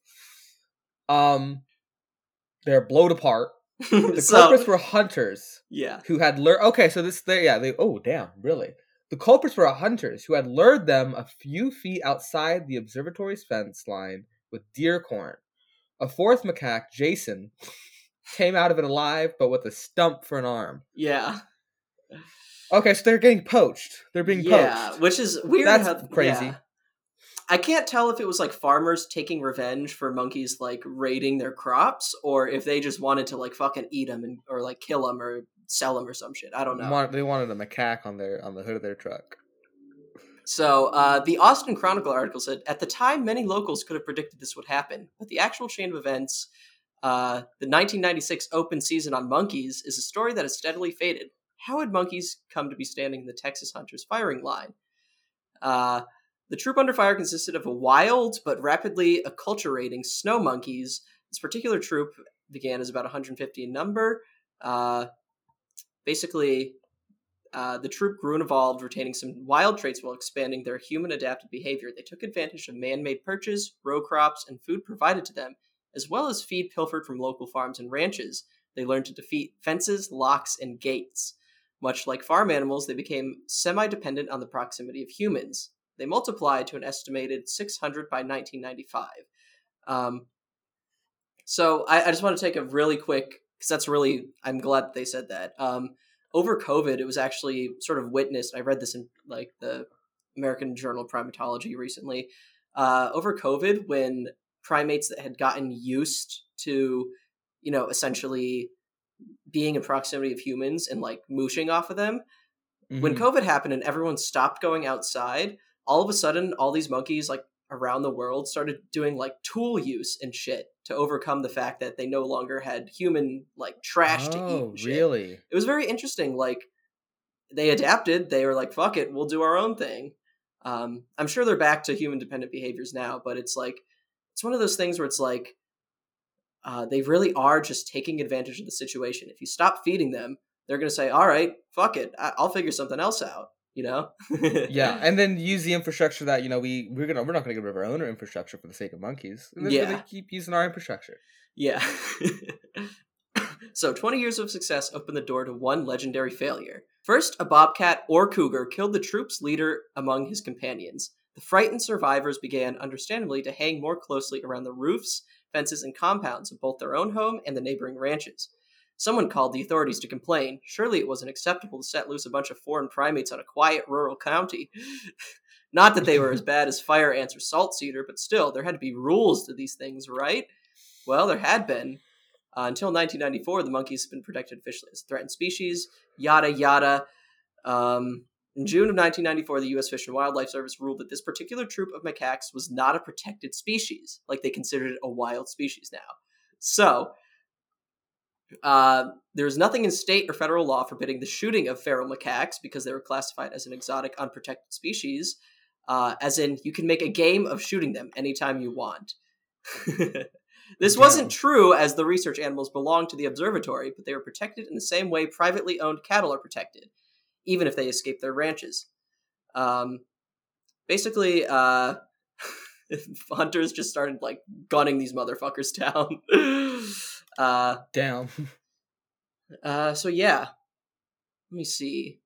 They're blown apart. The culprits were hunters. Yeah. Who had lured... Okay, so oh, damn, really? The culprits were hunters who had lured them a few feet outside the observatory's fence line with deer corn. A 4th macaque, Jason, came out of it alive, but with a stump for an arm. Yeah. Okay, so they're getting poached. They're being poached. Yeah, which is weird. That's crazy. Yeah. I can't tell if it was like farmers taking revenge for monkeys like raiding their crops, or if they just wanted to like fucking eat them or like kill them or sell them or some shit. I don't know. They wanted a macaque on the hood of their truck. So the Austin Chronicle article said, at the time, many locals could have predicted this would happen, but the actual chain of events, the 1996 open season on monkeys, is a story that has steadily faded. how had monkeys come to be standing in the Texas Hunters firing line? The troop under fire consisted of a wild but rapidly acculturating snow monkeys. This particular troop began as about 150 in number. Basically, the troop grew and evolved, retaining some wild traits while expanding their human-adapted behavior. They took advantage of man-made perches, row crops, and food provided to them, as well as feed pilfered from local farms and ranches. They learned to defeat fences, locks, and gates. Much like farm animals, they became semi-dependent on the proximity of humans. They multiplied to an estimated 600 by 1995. So I just want to take a really quick, because that's really, I'm glad that they said that. Over COVID, it was actually sort of witnessed. I read this in like the American Journal of Primatology recently. Over COVID, when primates that had gotten used to, essentially being in proximity of humans and like mooshing off of them, when COVID happened and everyone stopped going outside, all of a sudden, all these monkeys like around the world started doing like tool use and shit to overcome the fact that they no longer had human like trash to eat and shit. Really? It was very interesting. Like they adapted. They were like, fuck it, we'll do our own thing. I'm sure they're back to human dependent behaviors now, but it's like, it's one of those things where it's like, they really are just taking advantage of the situation. If you stop feeding them, they're going to say, all right, fuck it, I'll figure something else out. Yeah, and then use the infrastructure that we're not gonna get rid of our own infrastructure for the sake of monkeys. And they keep using our infrastructure. Yeah. So 20 years of success opened the door to one legendary failure. First, a bobcat or cougar killed the troop's leader among his companions. The frightened survivors began, understandably, to hang more closely around the roofs, fences, and compounds of both their own home and the neighboring ranches. Someone called the authorities to complain. Surely it wasn't acceptable to set loose a bunch of foreign primates on a quiet rural county. Not that they were as bad as fire ants or saltcedar, but still, there had to be rules to these things, right? Well, there had been. Until 1994, the monkeys have been protected officially as a threatened species, yada yada. In June of 1994, the U.S. Fish and Wildlife Service ruled that this particular troop of macaques was not a protected species, like they considered it a wild species now. So, there is nothing in state or federal law forbidding the shooting of feral macaques because they were classified as an exotic, unprotected species, as in you can make a game of shooting them anytime you want. This wasn't true, as the research animals belonged to the observatory, but they were protected in the same way privately owned cattle are protected, even if they escape their ranches. Basically, hunters just started like gunning these motherfuckers down. Damn. So yeah. Let me see.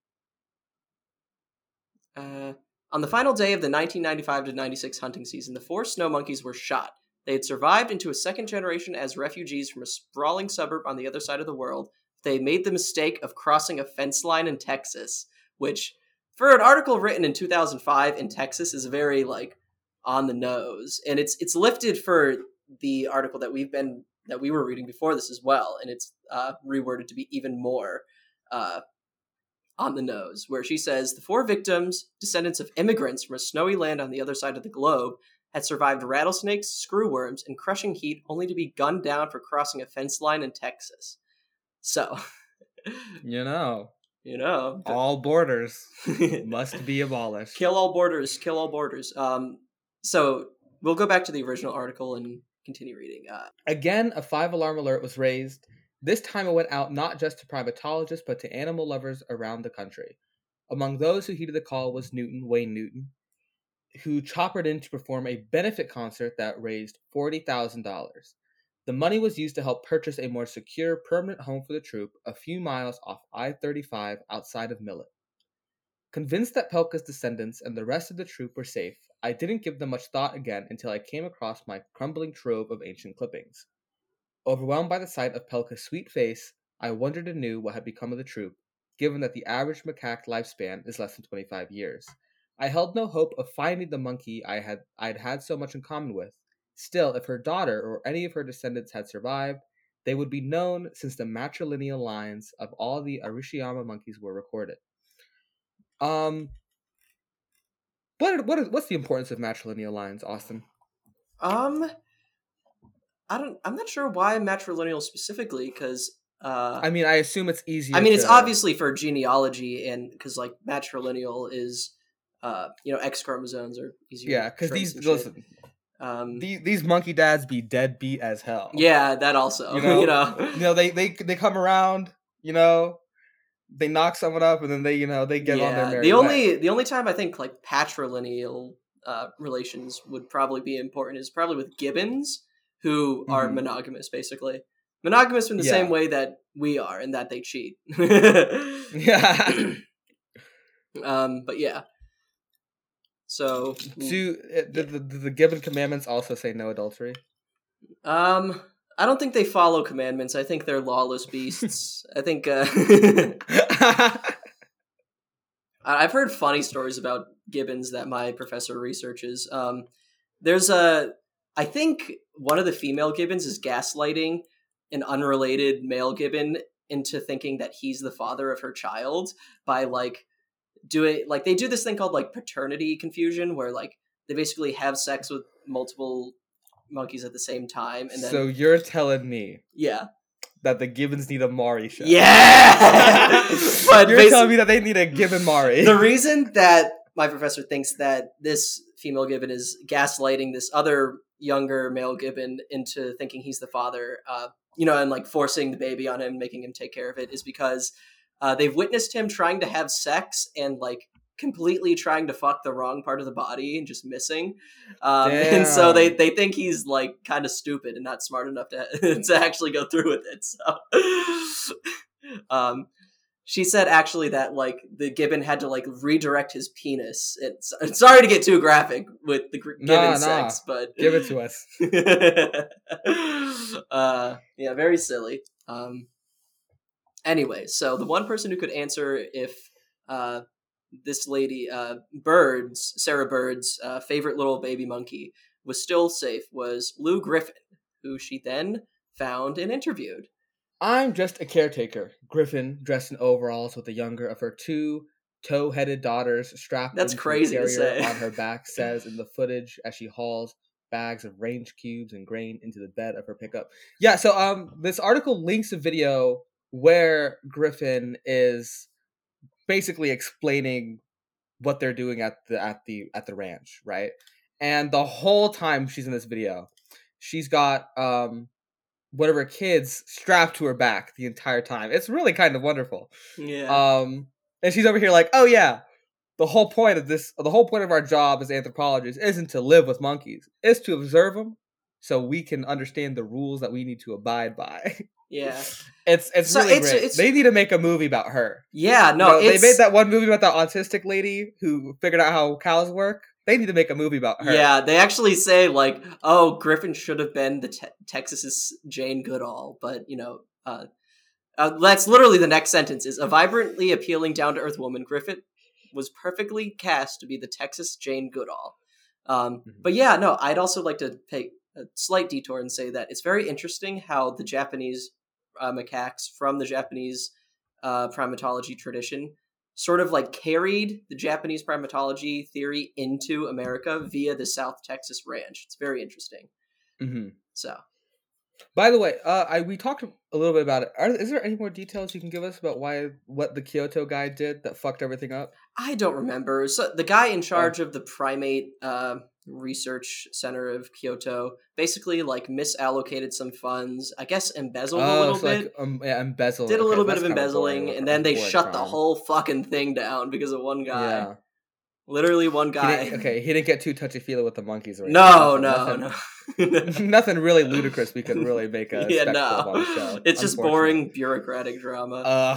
On the final day of the 1995 to 96 hunting season, the 4 snow monkeys were shot. They had survived into a second generation as refugees from a sprawling suburb on the other side of the world. They made the mistake of crossing a fence line in Texas, which, for an article written in 2005 in Texas, is very like on the nose. And it's lifted for the article that we were reading before this as well, and it's reworded to be even more on the nose, where she says the 4 victims, descendants of immigrants from a snowy land on the other side of the globe, had survived rattlesnakes, screwworms, and crushing heat, only to be gunned down for crossing a fence line in Texas. So, all borders must be abolished. Kill all borders. Kill all borders. So we'll go back to the original article and continue reading. Again, a 5-alarm alert was raised. This time it went out not just to primatologists, but to animal lovers around the country. Among those who heeded the call was Wayne Newton, who choppered in to perform a benefit concert that raised $40,000. The money was used to help purchase a more secure, permanent home for the troop a few miles off I-35 outside of Millet. Convinced that Pelka's descendants and the rest of the troop were safe, I didn't give them much thought again until I came across my crumbling trove of ancient clippings. Overwhelmed by the sight of Pelka's sweet face, I wondered anew what had become of the troop, given that the average macaque lifespan is less than 25 years. I held no hope of finding the monkey I had so much in common with. Still, if her daughter or any of her descendants had survived, they would be known since the matrilineal lines of all the Arishiyama monkeys were recorded. What's the importance of matrilineal lines, Austin? I'm not sure why matrilineal specifically, because I mean, I assume it's easier. I mean, it's obviously for genealogy, and because like matrilineal is, X chromosomes are easier. Yeah, because these monkey dads be deadbeat as hell. Yeah, that also. They come around. They knock someone up, and then they get on their merry way. The only time I think like patrilineal relations would probably be important is probably with gibbons, who are monogamous, basically. Monogamous in the same way that we are, in that they cheat. Yeah. But yeah. So do the Gibbon commandments also say no adultery? I don't think they follow commandments. I think they're lawless beasts. I think I've heard funny stories about gibbons that my professor researches. I think one of the female gibbons is gaslighting an unrelated male gibbon into thinking that he's the father of her child by they do this thing called like paternity confusion, where like they basically have sex with multiple monkeys at the same time, and then so you're telling me that the gibbons need a Maury show. Yeah. But you're telling me that they need a gibbon Maury. The reason that my professor thinks that this female gibbon is gaslighting this other younger male gibbon into thinking he's the father, and like forcing the baby on him, making him take care of it, is because they've witnessed him trying to have sex and like completely trying to fuck the wrong part of the body and just missing. And so they think he's like kind of stupid and not smart enough to actually go through with it. So she said actually that like the gibbon had to like redirect his penis. It's sorry to get too graphic with the gibbon sex, but give it to us. Yeah, very silly. Anyway, so the one person who could answer if this lady, Sarah Bird's favorite little baby monkey was still safe was Lou Griffin, who she then found and interviewed. I'm just a caretaker. Griffin, dressed in overalls with the younger of her two tow-headed daughters strapped That's into crazy a to say. carrier on her back, says in the footage as she hauls bags of range cubes and grain into the bed of her pickup. Yeah, so this article links a video where Griffin is basically explaining what they're doing at the ranch, right? And the whole time she's in this video, she's got one of her kids strapped to her back the entire time. It's really kind of wonderful. Yeah. And she's over here like, oh yeah, the whole point of our job as anthropologists isn't to live with monkeys. It's to observe them so we can understand the rules that we need to abide by. Yeah. It's really great. They need to make a movie about her. Yeah, no, they made that one movie about that autistic lady who figured out how cows work. They need to make a movie about her. Yeah, they actually say like, oh, Griffin should have been the Texas's Jane Goodall, but that's literally the next sentence is a vibrantly appealing, down-to-earth woman. Griffin was perfectly cast to be the Texas Jane Goodall. But yeah, no, I'd also like to take a slight detour and say that it's very interesting how the Japanese macaques from the Japanese primatology tradition sort of like carried the Japanese primatology theory into America via the South Texas Ranch. It's very interesting. Mm-hmm. So, by the way, we talked a little bit about it. Is there any more details you can give us about what the Kyoto guy did that fucked everything up? I don't remember. So the guy in charge of the primate research center of Kyoto basically like misallocated some funds. I guess embezzled a little bit. Embezzled. Did a little bit of embezzling, and then they shut the whole fucking thing down because of one guy. Yeah. Literally one guy. He didn't get too touchy-feely with the monkeys. Or no. Nothing really ludicrous we could really make a spectacle on the show. It's just boring bureaucratic drama.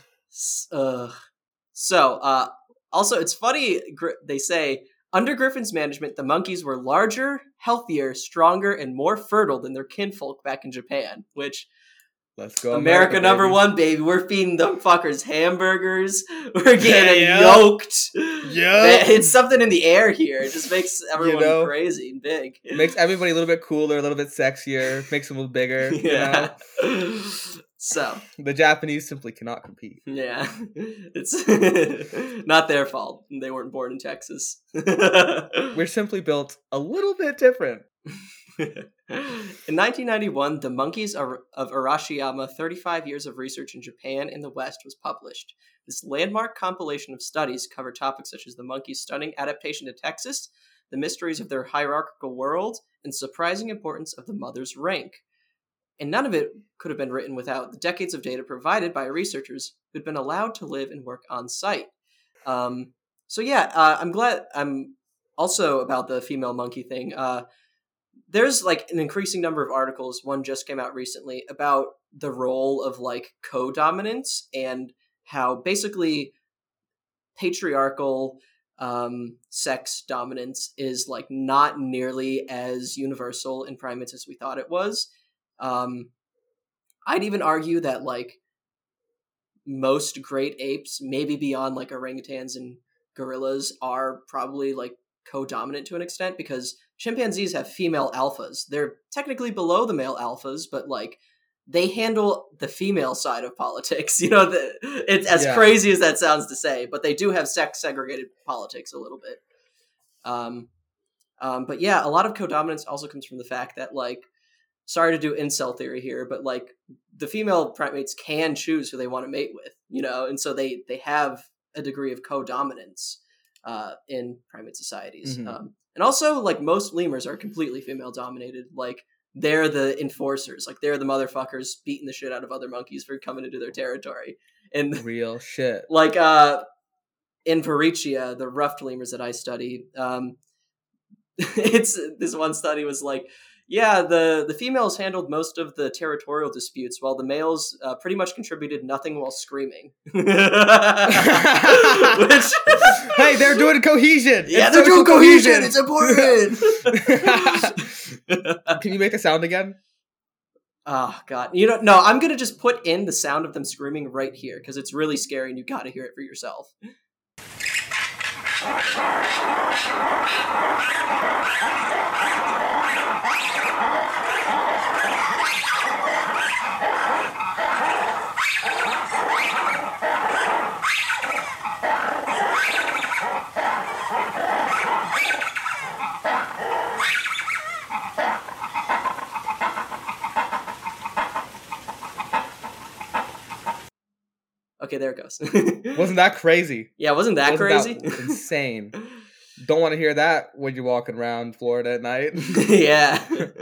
So, also, it's funny, they say, under Griffin's management, the monkeys were larger, healthier, stronger, and more fertile than their kinfolk back in Japan, which... Let's go, America number one, baby. We're feeding them fuckers hamburgers. We're getting yoked. Yeah, it's something in the air here. It just makes everyone crazy and big. It makes everybody a little bit cooler, a little bit sexier, makes them a little bigger. Yeah. So the Japanese simply cannot compete. Yeah, it's not their fault. They weren't born in Texas. We're simply built a little bit different. In 1991, The Monkeys of Arashiyama, 35 Years of Research in Japan and the West was published. This landmark compilation of studies covered topics such as the monkeys' stunning adaptation to Texas, the mysteries of their hierarchical world, and surprising importance of the mother's rank. And none of it could have been written without the decades of data provided by researchers who'd been allowed to live and work on site. I'm glad. I'm also about the female monkey thing. There's like an increasing number of articles. One just came out recently about the role of like co-dominance and how basically patriarchal sex dominance is like not nearly as universal in primates as we thought it was. I'd even argue that like most great apes, maybe beyond like orangutans and gorillas, are probably like co-dominant to an extent, because chimpanzees have female alphas. They're technically below the male alphas, but like they handle the female side of politics. You know, it's as crazy as that sounds to say, but they do have sex segregated politics a little bit. But yeah, a lot of co-dominance also comes from the fact that like, sorry to do incel theory here, but like the female primates can choose who they want to mate with, you know, and so they have a degree of co-dominance in primate societies. Mm-hmm. And also, like, most lemurs are completely female dominated. Like, they're the enforcers. Like, they're the motherfuckers beating the shit out of other monkeys for coming into their territory. And real shit. Like, in Varichia, the ruffed lemurs that I study, it's this one study was like, yeah, the females handled most of the territorial disputes, while the males pretty much contributed nothing while screaming. Which, hey, they're doing cohesion. Yeah, they're doing cohesion. It's important. Can you make a sound again? Oh, God. You know, no, I'm going to just put in the sound of them screaming right here, because it's really scary and you got to hear it for yourself. Okay, there it goes. Wasn't that crazy? Yeah, wasn't that crazy? That insane. Don't want to hear that when you're walking around Florida at night. Yeah.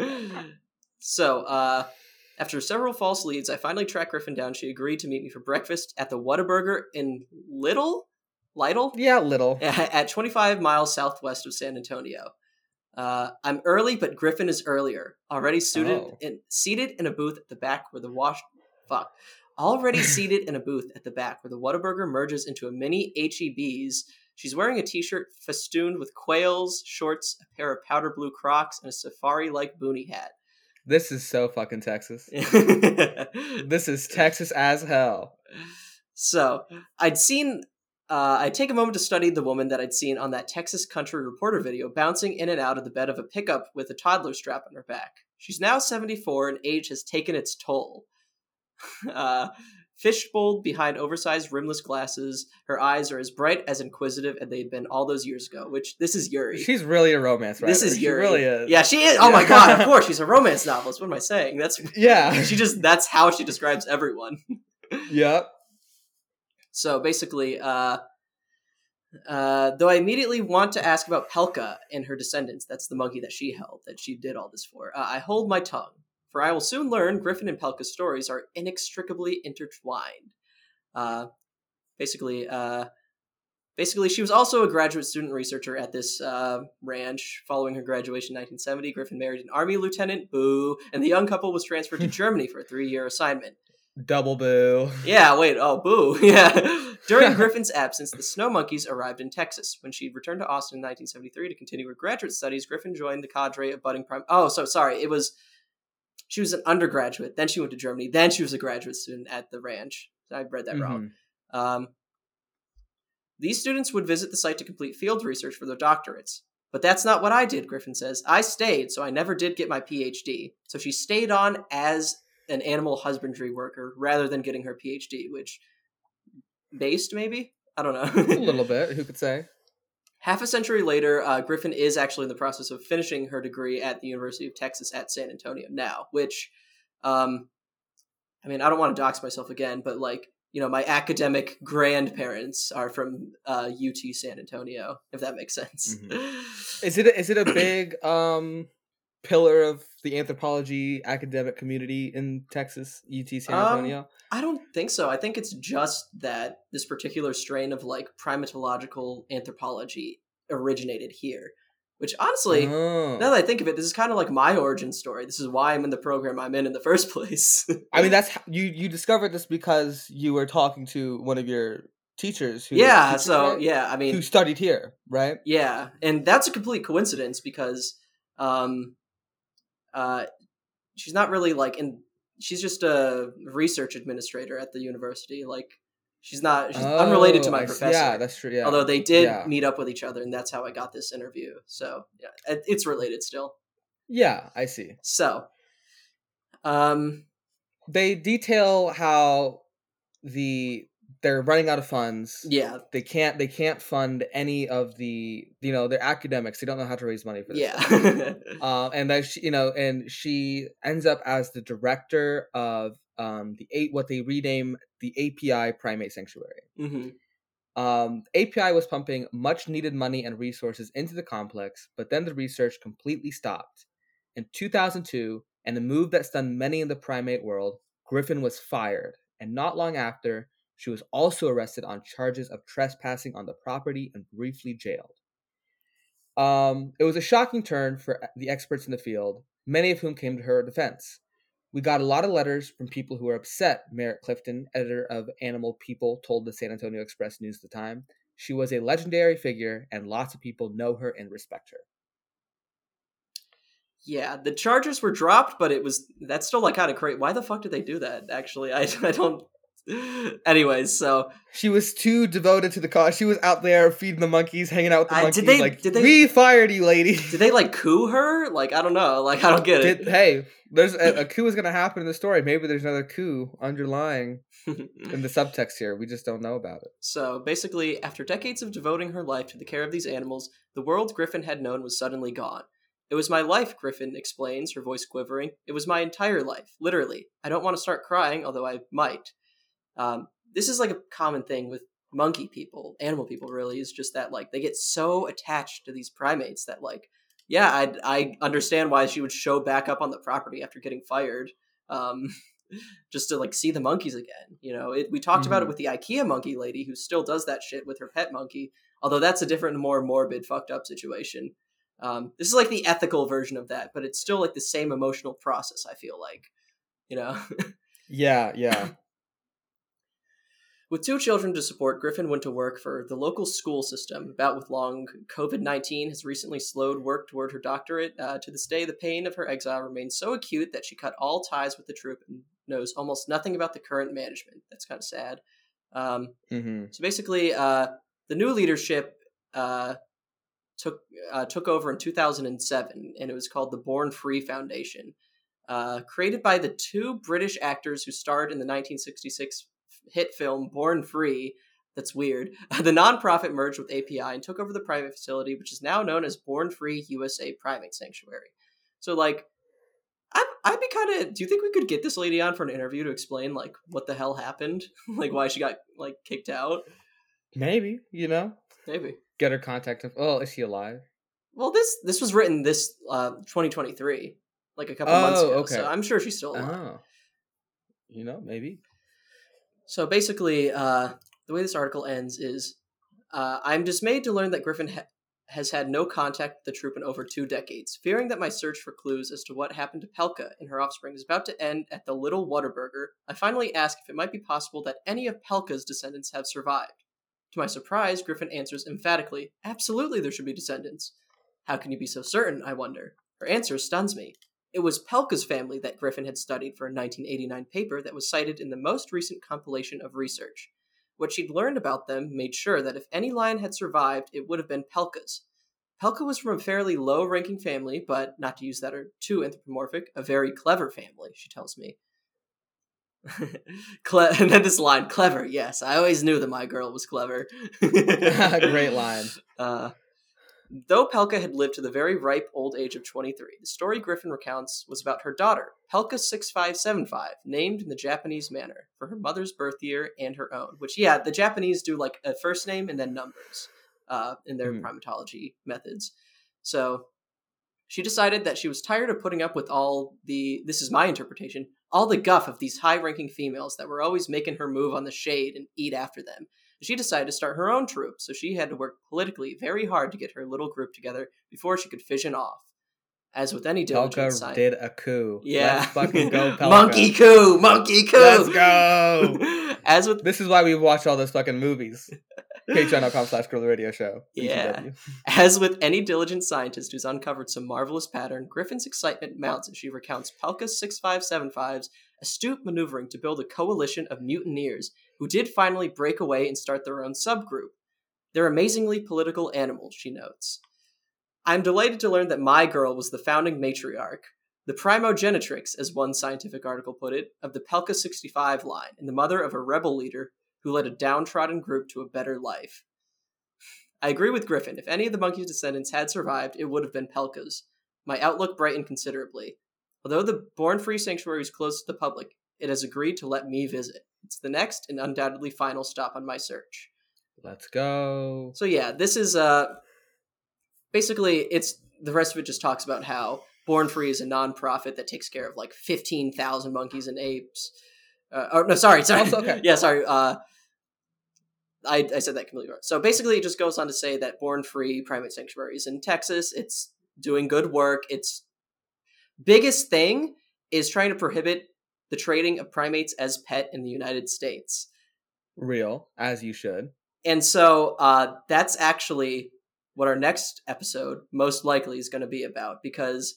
So, after several false leads, I finally tracked Griffin down. She agreed to meet me for breakfast at the Whataburger in Lytle? Yeah, Lytle. At 25 miles southwest of San Antonio. I'm early, but Griffin is earlier. Already seated in a booth at the back where the Already seated in a booth at the back where the Whataburger merges into a mini H-E-B's. She's wearing a t-shirt festooned with quails, shorts, a pair of powder blue Crocs, and a safari-like boonie hat. This is so fucking Texas. This is Texas as hell. So, I'd take a moment to study the woman that I'd seen on that Texas Country Reporter video, bouncing in and out of the bed of a pickup with a toddler strap on her back. She's now 74, and age has taken its toll. Fishbowled behind oversized rimless glasses, her eyes are as bright as inquisitive as they'd been all those years ago, which this is Yuri. She's really a romance writer. This is Yuri. She really is. Yeah, she is. Oh my God, of course, she's a romance novelist. What am I saying? That's that's how she describes everyone. Yep. So basically, though I immediately want to ask about Pelka and her descendants, that's the monkey that she held, that she did all this for, I hold my tongue. For I will soon learn Griffin and Pelka's stories are inextricably intertwined. Basically, she was also a graduate student researcher at this ranch. Following her graduation in 1970, Griffin married an army lieutenant, boo, and the young couple was transferred to Germany for a 3-year assignment. Double boo. Yeah, wait, oh, boo. Yeah. During Griffin's absence, the Snow Monkeys arrived in Texas. When she returned to Austin in 1973 to continue her graduate studies, Griffin joined the cadre of budding she was an undergraduate, then she went to Germany, then she was a graduate student at the ranch. I read that wrong. These students would visit the site to complete field research for their doctorates. But that's not what I did, Griffin says. I stayed, so I never did get my PhD. So she stayed on as an animal husbandry worker rather than getting her PhD, which, based maybe? I don't know. A little bit, who could say? Half a century later, Griffin is actually in the process of finishing her degree at the University of Texas at San Antonio now, which, I mean, I don't want to dox myself again, but like, you know, my academic grandparents are from UT San Antonio, if that makes sense. Mm-hmm. Is it a big pillar of the anthropology academic community in Texas, UT San Antonio? I don't think so. I think it's just that this particular strain of like primatological anthropology originated here. Which honestly, now that I think of it, this is kind of like my origin story. This is why I'm in the program I'm in the first place. I mean, that's you discovered this because you were talking to one of your teachers who I mean, who studied here, right? Yeah, and that's a complete coincidence because she's not really like she's just a research administrator at the university. Like she's unrelated to my professor. Yeah, that's true. Yeah. Although they did meet up with each other, and that's how I got this interview. So yeah, it's related still. Yeah, I see. So, they detail how they're running out of funds. Yeah, they can't fund any of the, you know, they're academics. They don't know how to raise money for this. Yeah, and that and she ends up as the director of what they rename the API Primate Sanctuary. Mm-hmm. API was pumping much needed money and resources into the complex, but then the research completely stopped. In 2002, and a move that stunned many in the primate world, Griffin was fired, and not long after, she was also arrested on charges of trespassing on the property and briefly jailed. It was a shocking turn for the experts in the field, many of whom came to her defense. We got a lot of letters from people who were upset, Merritt Clifton, editor of Animal People, told the San Antonio Express News at the time. She was a legendary figure, and lots of people know her and respect her. Yeah, the charges were dropped, but that's still like kind of crazy. Why the fuck did they do that? Actually, I don't. Anyways, so she was too devoted to the cause. She was out there feeding the monkeys, hanging out with the monkeys. Did they? We fired you, lady. Did they like coup her? Like I don't know. Like I don't get it. Hey, there's a coup is gonna happen in the story. Maybe there's another coup underlying in the subtext here. We just don't know about it. So basically, after decades of devoting her life to the care of these animals, the world Griffin had known was suddenly gone. It was my life, Griffin explains, her voice quivering. It was my entire life, literally. I don't want to start crying, although I might. This is like a common thing with monkey people, animal people really, is just that like they get so attached to these primates that like, yeah, I understand why she would show back up on the property after getting fired, just to like see the monkeys again. You know, we talked about it with the IKEA monkey lady who still does that shit with her pet monkey, although that's a different, more morbid, fucked up situation. This is like the ethical version of that, but it's still like the same emotional process, I feel like, you know? Yeah. With 2 children to support, Griffin went to work for the local school system. About with long COVID-19 has recently slowed work toward her doctorate. To this day, the pain of her exile remains so acute that she cut all ties with the troop and knows almost nothing about the current management. That's kind of sad. So basically, the new leadership took over in 2007, and it was called the Born Free Foundation. Created by the 2 British actors who starred in the 1966 hit film Born Free. That's weird. The nonprofit merged with API and took over the private facility, which is now known as Born Free USA Primate Sanctuary. So, like, I'd be kind of... Do you think we could get this lady on for an interview to explain, like, what the hell happened? Like, why she got, like, kicked out? Maybe, you know? Maybe. Get her contact. Oh, is she alive? Well, this was written 2023, like a couple months ago. Okay. So I'm sure she's still alive. Oh. You know, maybe. So basically, the way this article ends is, I'm dismayed to learn that Griffin has had no contact with the troop in over 2 decades. Fearing that my search for clues as to what happened to Pelka and her offspring is about to end at the Little Whataburger, I finally ask if it might be possible that any of Pelka's descendants have survived. To my surprise, Griffin answers emphatically, absolutely there should be descendants. How can you be so certain, I wonder? Her answer stuns me. It was Pelka's family that Griffin had studied for a 1989 paper that was cited in the most recent compilation of research. What she'd learned about them made sure that if any line had survived, it would have been Pelka's. Pelka was from a fairly low-ranking family, but, not to use that or too anthropomorphic, a very clever family, she tells me. And then this line, clever, yes, I always knew that my girl was clever. Great line. Though Pelka had lived to the very ripe old age of 23, the story Griffin recounts was about her daughter, Pelka 6575, named in the Japanese manner for her mother's birth year and her own. Which, yeah, the Japanese do like a first name and then numbers in their primatology methods. So she decided that she was tired of putting up with all the, this is my interpretation, all the guff of these high-ranking females that were always making her move on the shade and eat after them. She decided to start her own troop, so she had to work politically very hard to get her little group together before she could fission off. As with any diligent Pelka did a coup. Yeah. Let's fucking go, Pelka. Monkey coup! Monkey coup! Let's go! As with This is why we watch all those fucking movies. Patreon.com/Gorilla Radio Show. Yeah. BTW. As with any diligent scientist who's uncovered some marvelous pattern, Griffin's excitement mounts as she recounts Pelka 6575's astute maneuvering to build a coalition of mutineers who did finally break away and start their own subgroup. They're amazingly political animals, she notes. I'm delighted to learn that my girl was the founding matriarch, the primogenitrix, as one scientific article put it, of the Pelka 65 line, and the mother of a rebel leader who led a downtrodden group to a better life. I agree with Griffin. If any of the monkey's descendants had survived, it would have been Pelka's. My outlook brightened considerably. Although the Born Free Sanctuary is closed to the public, it has agreed to let me visit. It's the next and undoubtedly final stop on my search. Let's go. So yeah, this is basically it's the rest of it just talks about how Born Free is a nonprofit that takes care of like 15,000 monkeys and apes. Sorry. Also, okay. Yeah, sorry. I said that completely wrong. So basically, it just goes on to say that Born Free Primate Sanctuaries in Texas, it's doing good work. Its biggest thing is trying to prohibit the trading of primates as pet in the United States. Real, as you should. And so that's actually what our next episode most likely is going to be about, because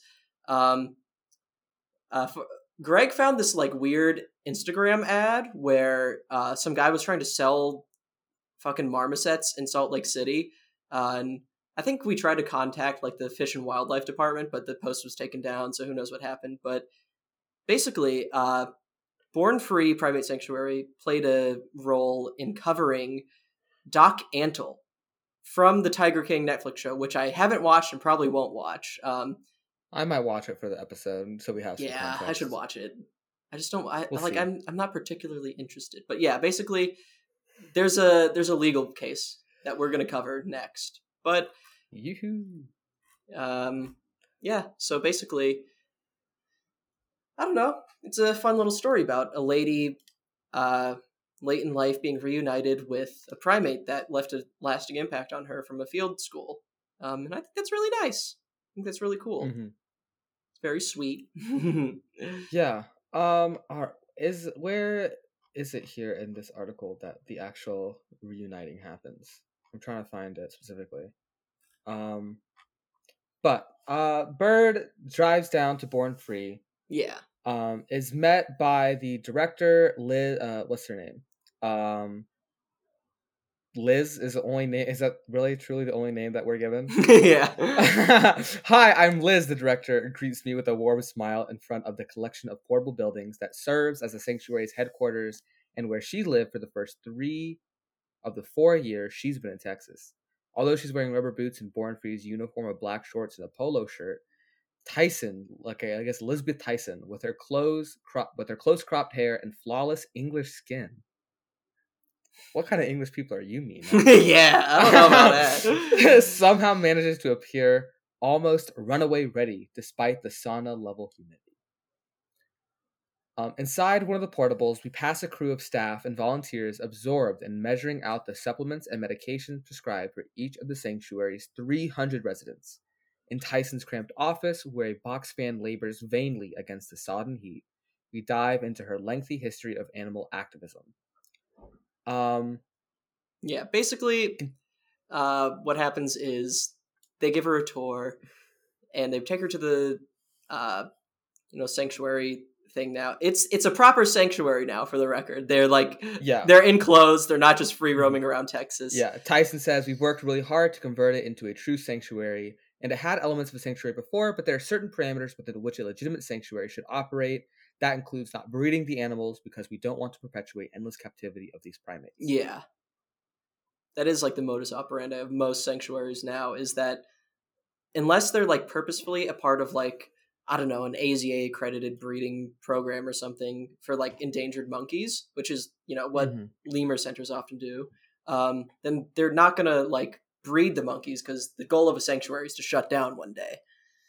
Greg found this like weird Instagram ad where some guy was trying to sell fucking marmosets in Salt Lake City. And I think we tried to contact like the Fish and Wildlife Department, but the post was taken down, so who knows what happened. But basically, Born Free Primate Sanctuary played a role in covering Doc Antle from the Tiger King Netflix show, which I haven't watched and probably won't watch. I might watch it for the episode, so we have some context. I should watch it. I just don't. We'll see. I'm not particularly interested. But yeah, basically, there's a legal case that we're gonna cover next. But Yoo-hoo. Yeah. So basically, I don't know. It's a fun little story about a lady, late in life being reunited with a primate that left a lasting impact on her from a field school. And I think that's really nice. I think that's really cool. Mm-hmm. It's very sweet. Yeah. Where is it here in this article that the actual reuniting happens? I'm trying to find it specifically. But Bird drives down to Born Free. Yeah. Is met by the director, Liz. What's her name? Liz is the only name. Is that really truly the only name that we're given? Yeah. Hi, I'm Liz, the director, and greets me with a warm smile in front of the collection of portable buildings that serves as the sanctuary's headquarters and where she lived for the first 3 of the 4 years she's been in Texas. Although she's wearing rubber boots and Born Free's uniform of black shorts and a polo shirt, Tyson, like I guess Elizabeth Tyson, with her close cropped hair and flawless English skin. What kind of English people are you, Mina? Yeah, I don't know about that. Somehow manages to appear almost runaway ready despite the sauna level humidity. Inside one of the portables, we pass a crew of staff and volunteers absorbed in measuring out the supplements and medications prescribed for each of the sanctuary's 300 residents. In Tyson's cramped office, where a box fan labors vainly against the sodden heat, we dive into her lengthy history of animal activism. Yeah, basically, what happens is they give her a tour, and they take her to the, sanctuary thing now. It's a proper sanctuary now, for the record. They're like, they're enclosed. They're not just free roaming around Texas. Yeah, Tyson says, we've worked really hard to convert it into a true sanctuary, and it had elements of a sanctuary before, but there are certain parameters within which a legitimate sanctuary should operate. That includes not breeding the animals because we don't want to perpetuate endless captivity of these primates. Yeah. That is like the modus operandi of most sanctuaries now, is that unless they're like purposefully a part of like, I don't know, an AZA accredited breeding program or something for like endangered monkeys, which is, what lemur centers often do, then they're not going to like breed the monkeys because the goal of a sanctuary is to shut down one day.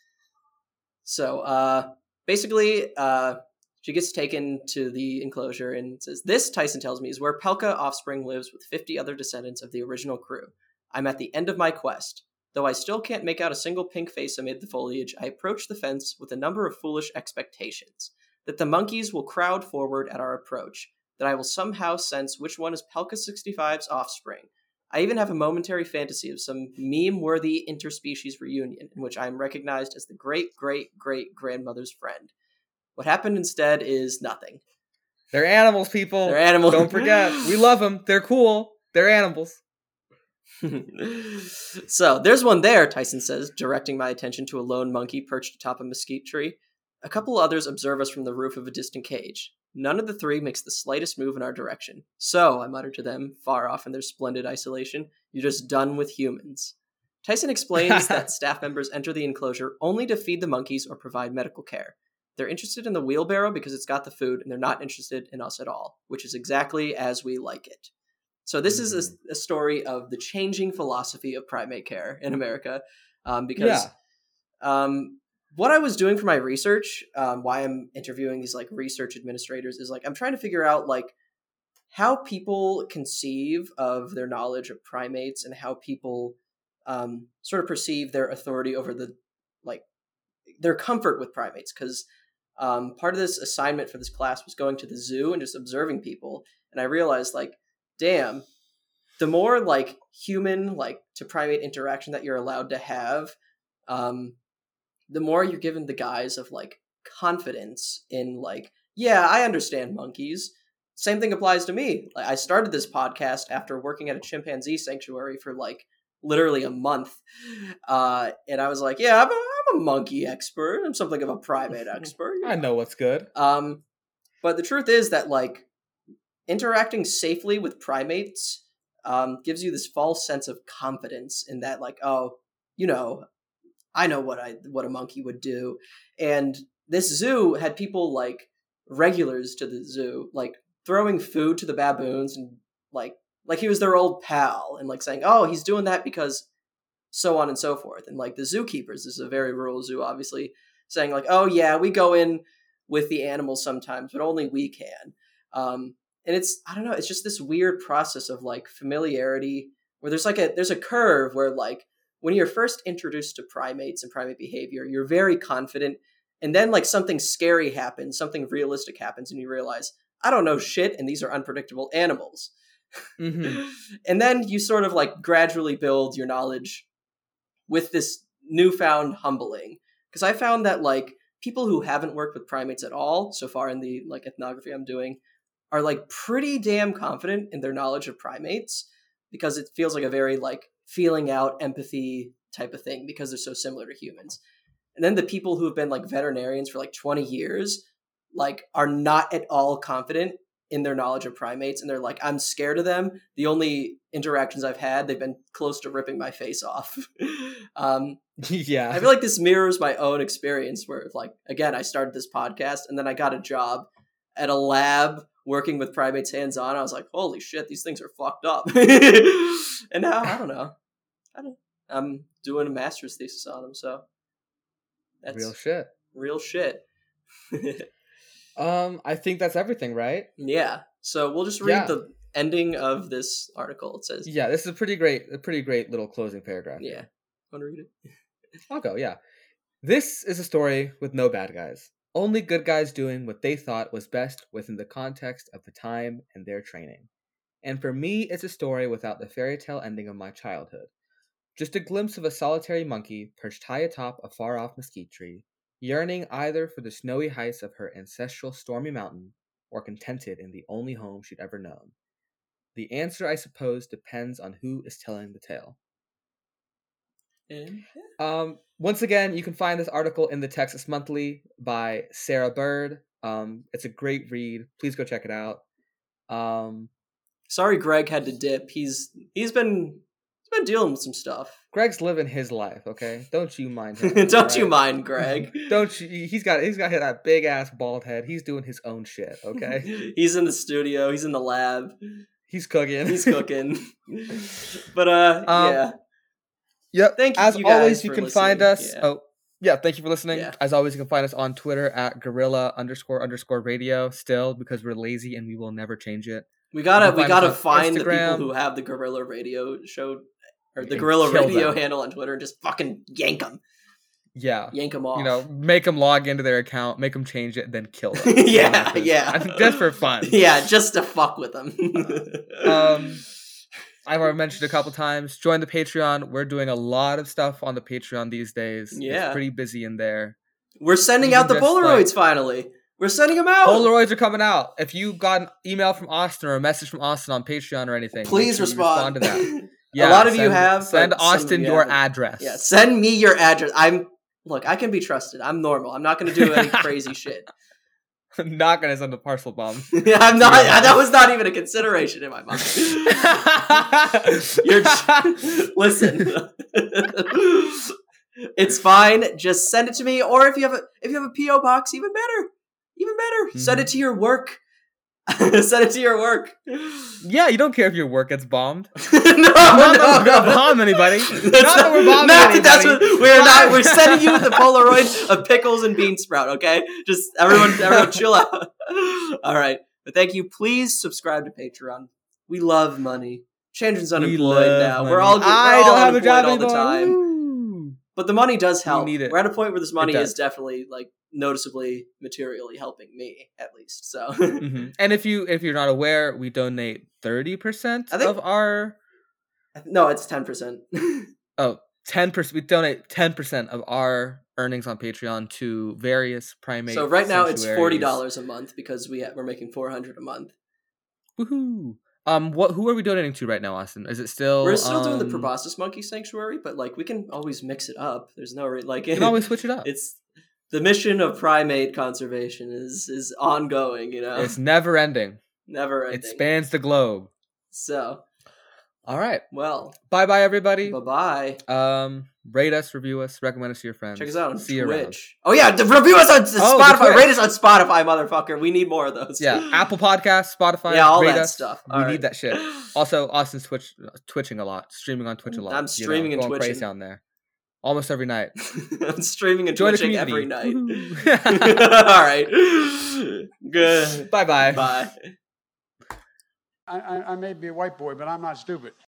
So basically, she gets taken to the enclosure and says, "This," Tyson tells me, "is where Pelka offspring lives with 50 other descendants of the original crew. I'm at the end of my quest. Though I still can't make out a single pink face amid the foliage, I approach the fence with a number of foolish expectations. That the monkeys will crowd forward at our approach. That I will somehow sense which one is Pelka 65's offspring. I even have a momentary fantasy of some meme-worthy interspecies reunion in which I am recognized as the great-great-great-grandmother's friend. What happened instead is nothing. They're animals, people. They're animals. Don't forget. We love them. They're cool. They're animals." So, there's one there, Tyson says, directing my attention to a lone monkey perched atop a mesquite tree. A couple others observe us from the roof of a distant cage. None of the three makes the slightest move in our direction. "So," I mutter to them, far off in their splendid isolation, "you're just done with humans." Tyson explains that staff members enter the enclosure only to feed the monkeys or provide medical care. They're interested in the wheelbarrow because it's got the food, and they're not interested in us at all, which is exactly as we like it. So this is a story of the changing philosophy of primate care in America, because what I was doing for my research, why I'm interviewing these like research administrators, is like I'm trying to figure out like how people conceive of their knowledge of primates and how people sort of perceive their authority over their comfort with primates. Because part of this assignment for this class was going to the zoo and just observing people, and I realized like, damn, the more like human like to primate interaction that you're allowed to have, the more you're given the guise of like confidence in like, yeah, I understand monkeys. Same thing applies to me. Like I started this podcast after working at a chimpanzee sanctuary for like literally a month, and I was like, yeah, I'm a monkey expert. I'm something of a primate expert. I know what's good. But the truth is that like interacting safely with primates gives you this false sense of confidence in that, like, oh, I know what a monkey would do. And this zoo had people like regulars to the zoo, like throwing food to the baboons and like he was their old pal and like saying, oh, he's doing that because so on and so forth. And like the zookeepers, this is a very rural zoo, obviously, saying like, oh yeah, we go in with the animals sometimes, but only we can. And it's, I don't know, it's just this weird process of like familiarity where there's a curve where like when you're first introduced to primates and primate behavior, you're very confident. And then like something scary happens, something realistic happens, and you realize, I don't know shit, and these are unpredictable animals. Mm-hmm. And then you sort of like gradually build your knowledge with this newfound humbling. Because I found that like people who haven't worked with primates at all so far in the like ethnography I'm doing are like pretty damn confident in their knowledge of primates, because it feels like a very like feeling out empathy type of thing because they're so similar to humans. And then the people who have been like veterinarians for like 20 years like are not at all confident in their knowledge of primates, and they're like, I'm scared of them. The only interactions I've had, they've been close to ripping my face off. Yeah, I feel like this mirrors my own experience where like, again, I started this podcast and then I got a job at a lab working with primates hands-on. I was like, holy shit, these things are fucked up. And now, I don't know. I'm doing a master's thesis on them, so that's real shit. I think that's everything, right? Yeah. So we'll just read the ending of this article. It says, yeah, this is a pretty great little closing paragraph. Yeah. Want to read it? I'll go, yeah. This is a story with no bad guys. Only good guys doing what they thought was best within the context of the time and their training. And for me, it's a story without the fairy tale ending of my childhood. Just a glimpse of a solitary monkey perched high atop a far-off mesquite tree, yearning either for the snowy heights of her ancestral stormy mountain or contented in the only home she'd ever known. The answer, I suppose, depends on who is telling the tale. Once again, you can find this article in the Texas Monthly by Sarah Bird. It's a great read. Please go check it out. Sorry Greg had to dip. He's been been dealing with some stuff. Greg's living his life, okay? Don't you mind him. Don't you mind, Greg. Don't you? He's got that big ass bald head. He's doing his own shit, okay? He's in the studio. He's in the lab. He's cooking. He's cooking. But yeah. Yep. Thank you. As you guys always, you for can listening. find us. Yeah. Oh, yeah. Thank you for listening. Yeah. As always, you can find us on Twitter at gorilla__radio. Still, because we're lazy and we will never change it. We gotta find the Instagram. people who have the Gorilla Radio show or the And Gorilla kill Radio them. handle on Twitter and just fucking yank them. Yeah. Yank them off. You know, make them log into their account, make them change it, then kill them. Yeah, Because yeah. I think that's for fun. Yeah, just to fuck with them. I've already mentioned a couple times. Join the Patreon. We're doing a lot of stuff on the Patreon these days. Yeah. It's pretty busy in there. We're sending Even out the just, Polaroids finally. We're sending them out. Polaroids are coming out. If you got an email from Austin or a message from Austin on Patreon or anything, Please make sure you respond. to that. A lot of you have. Send but some of Austin you your haven't. address. Yeah, send me your address. Look, I can be trusted. I'm normal. I'm not going to do any crazy shit. I'm not gonna send a parcel bomb. I'm not. That was not even a consideration in my mind. Listen. It's fine. Just send it to me, or if you have a PO box, even better. Mm-hmm. Send it to your work. Send it to your work. Yeah, you don't care if your work gets bombed. No, Not that we're gonna bomb anybody. Not that we're bombing anybody. That's what we're not. We're sending you the Polaroid of pickles and bean sprout. Okay, just everyone chill out. All right, but thank you. Please subscribe to Patreon. We love money. Chandron's unemployed now. Money. We're all I don't have a job all the anymore. time. Woo. But the money does help. need it. We're at a point where this money does. is definitely like noticeably, materially helping me at least. So, Mhm. And if you're not aware, we donate 30% I think- of our no, it's 10%. 10%. We donate 10% of our earnings on Patreon to various primate. So right now it's sanctuaries. $40 a month because we're making $400 a month. Woohoo! Who are we donating to right now, Austin? Is it still? We're still doing the Proboscis Monkey Sanctuary, but like we can always mix it up. There's no like You can always switch it up. it's the mission of primate conservation is ongoing. You know, It's never ending. never ending. It spans the globe. So, All right. well, Bye bye everybody. bye bye. Rate us, review us, recommend us to your friends. Check us out on See you around. Twitch. Oh yeah, review us on the Spotify. Twitch. Rate us on Spotify, motherfucker. We need more of those. Yeah, Apple Podcasts, Spotify. Yeah, all rate that us. stuff. We All need right. that shit. Also, Austin's twitching a lot, streaming on Twitch a lot. I'm streaming and going twitching. crazy on there, almost every night. I'm streaming and Join the twitching community every night. Woohoo. All right. Good. Bye bye. Bye. I may be a white boy, but I'm not stupid.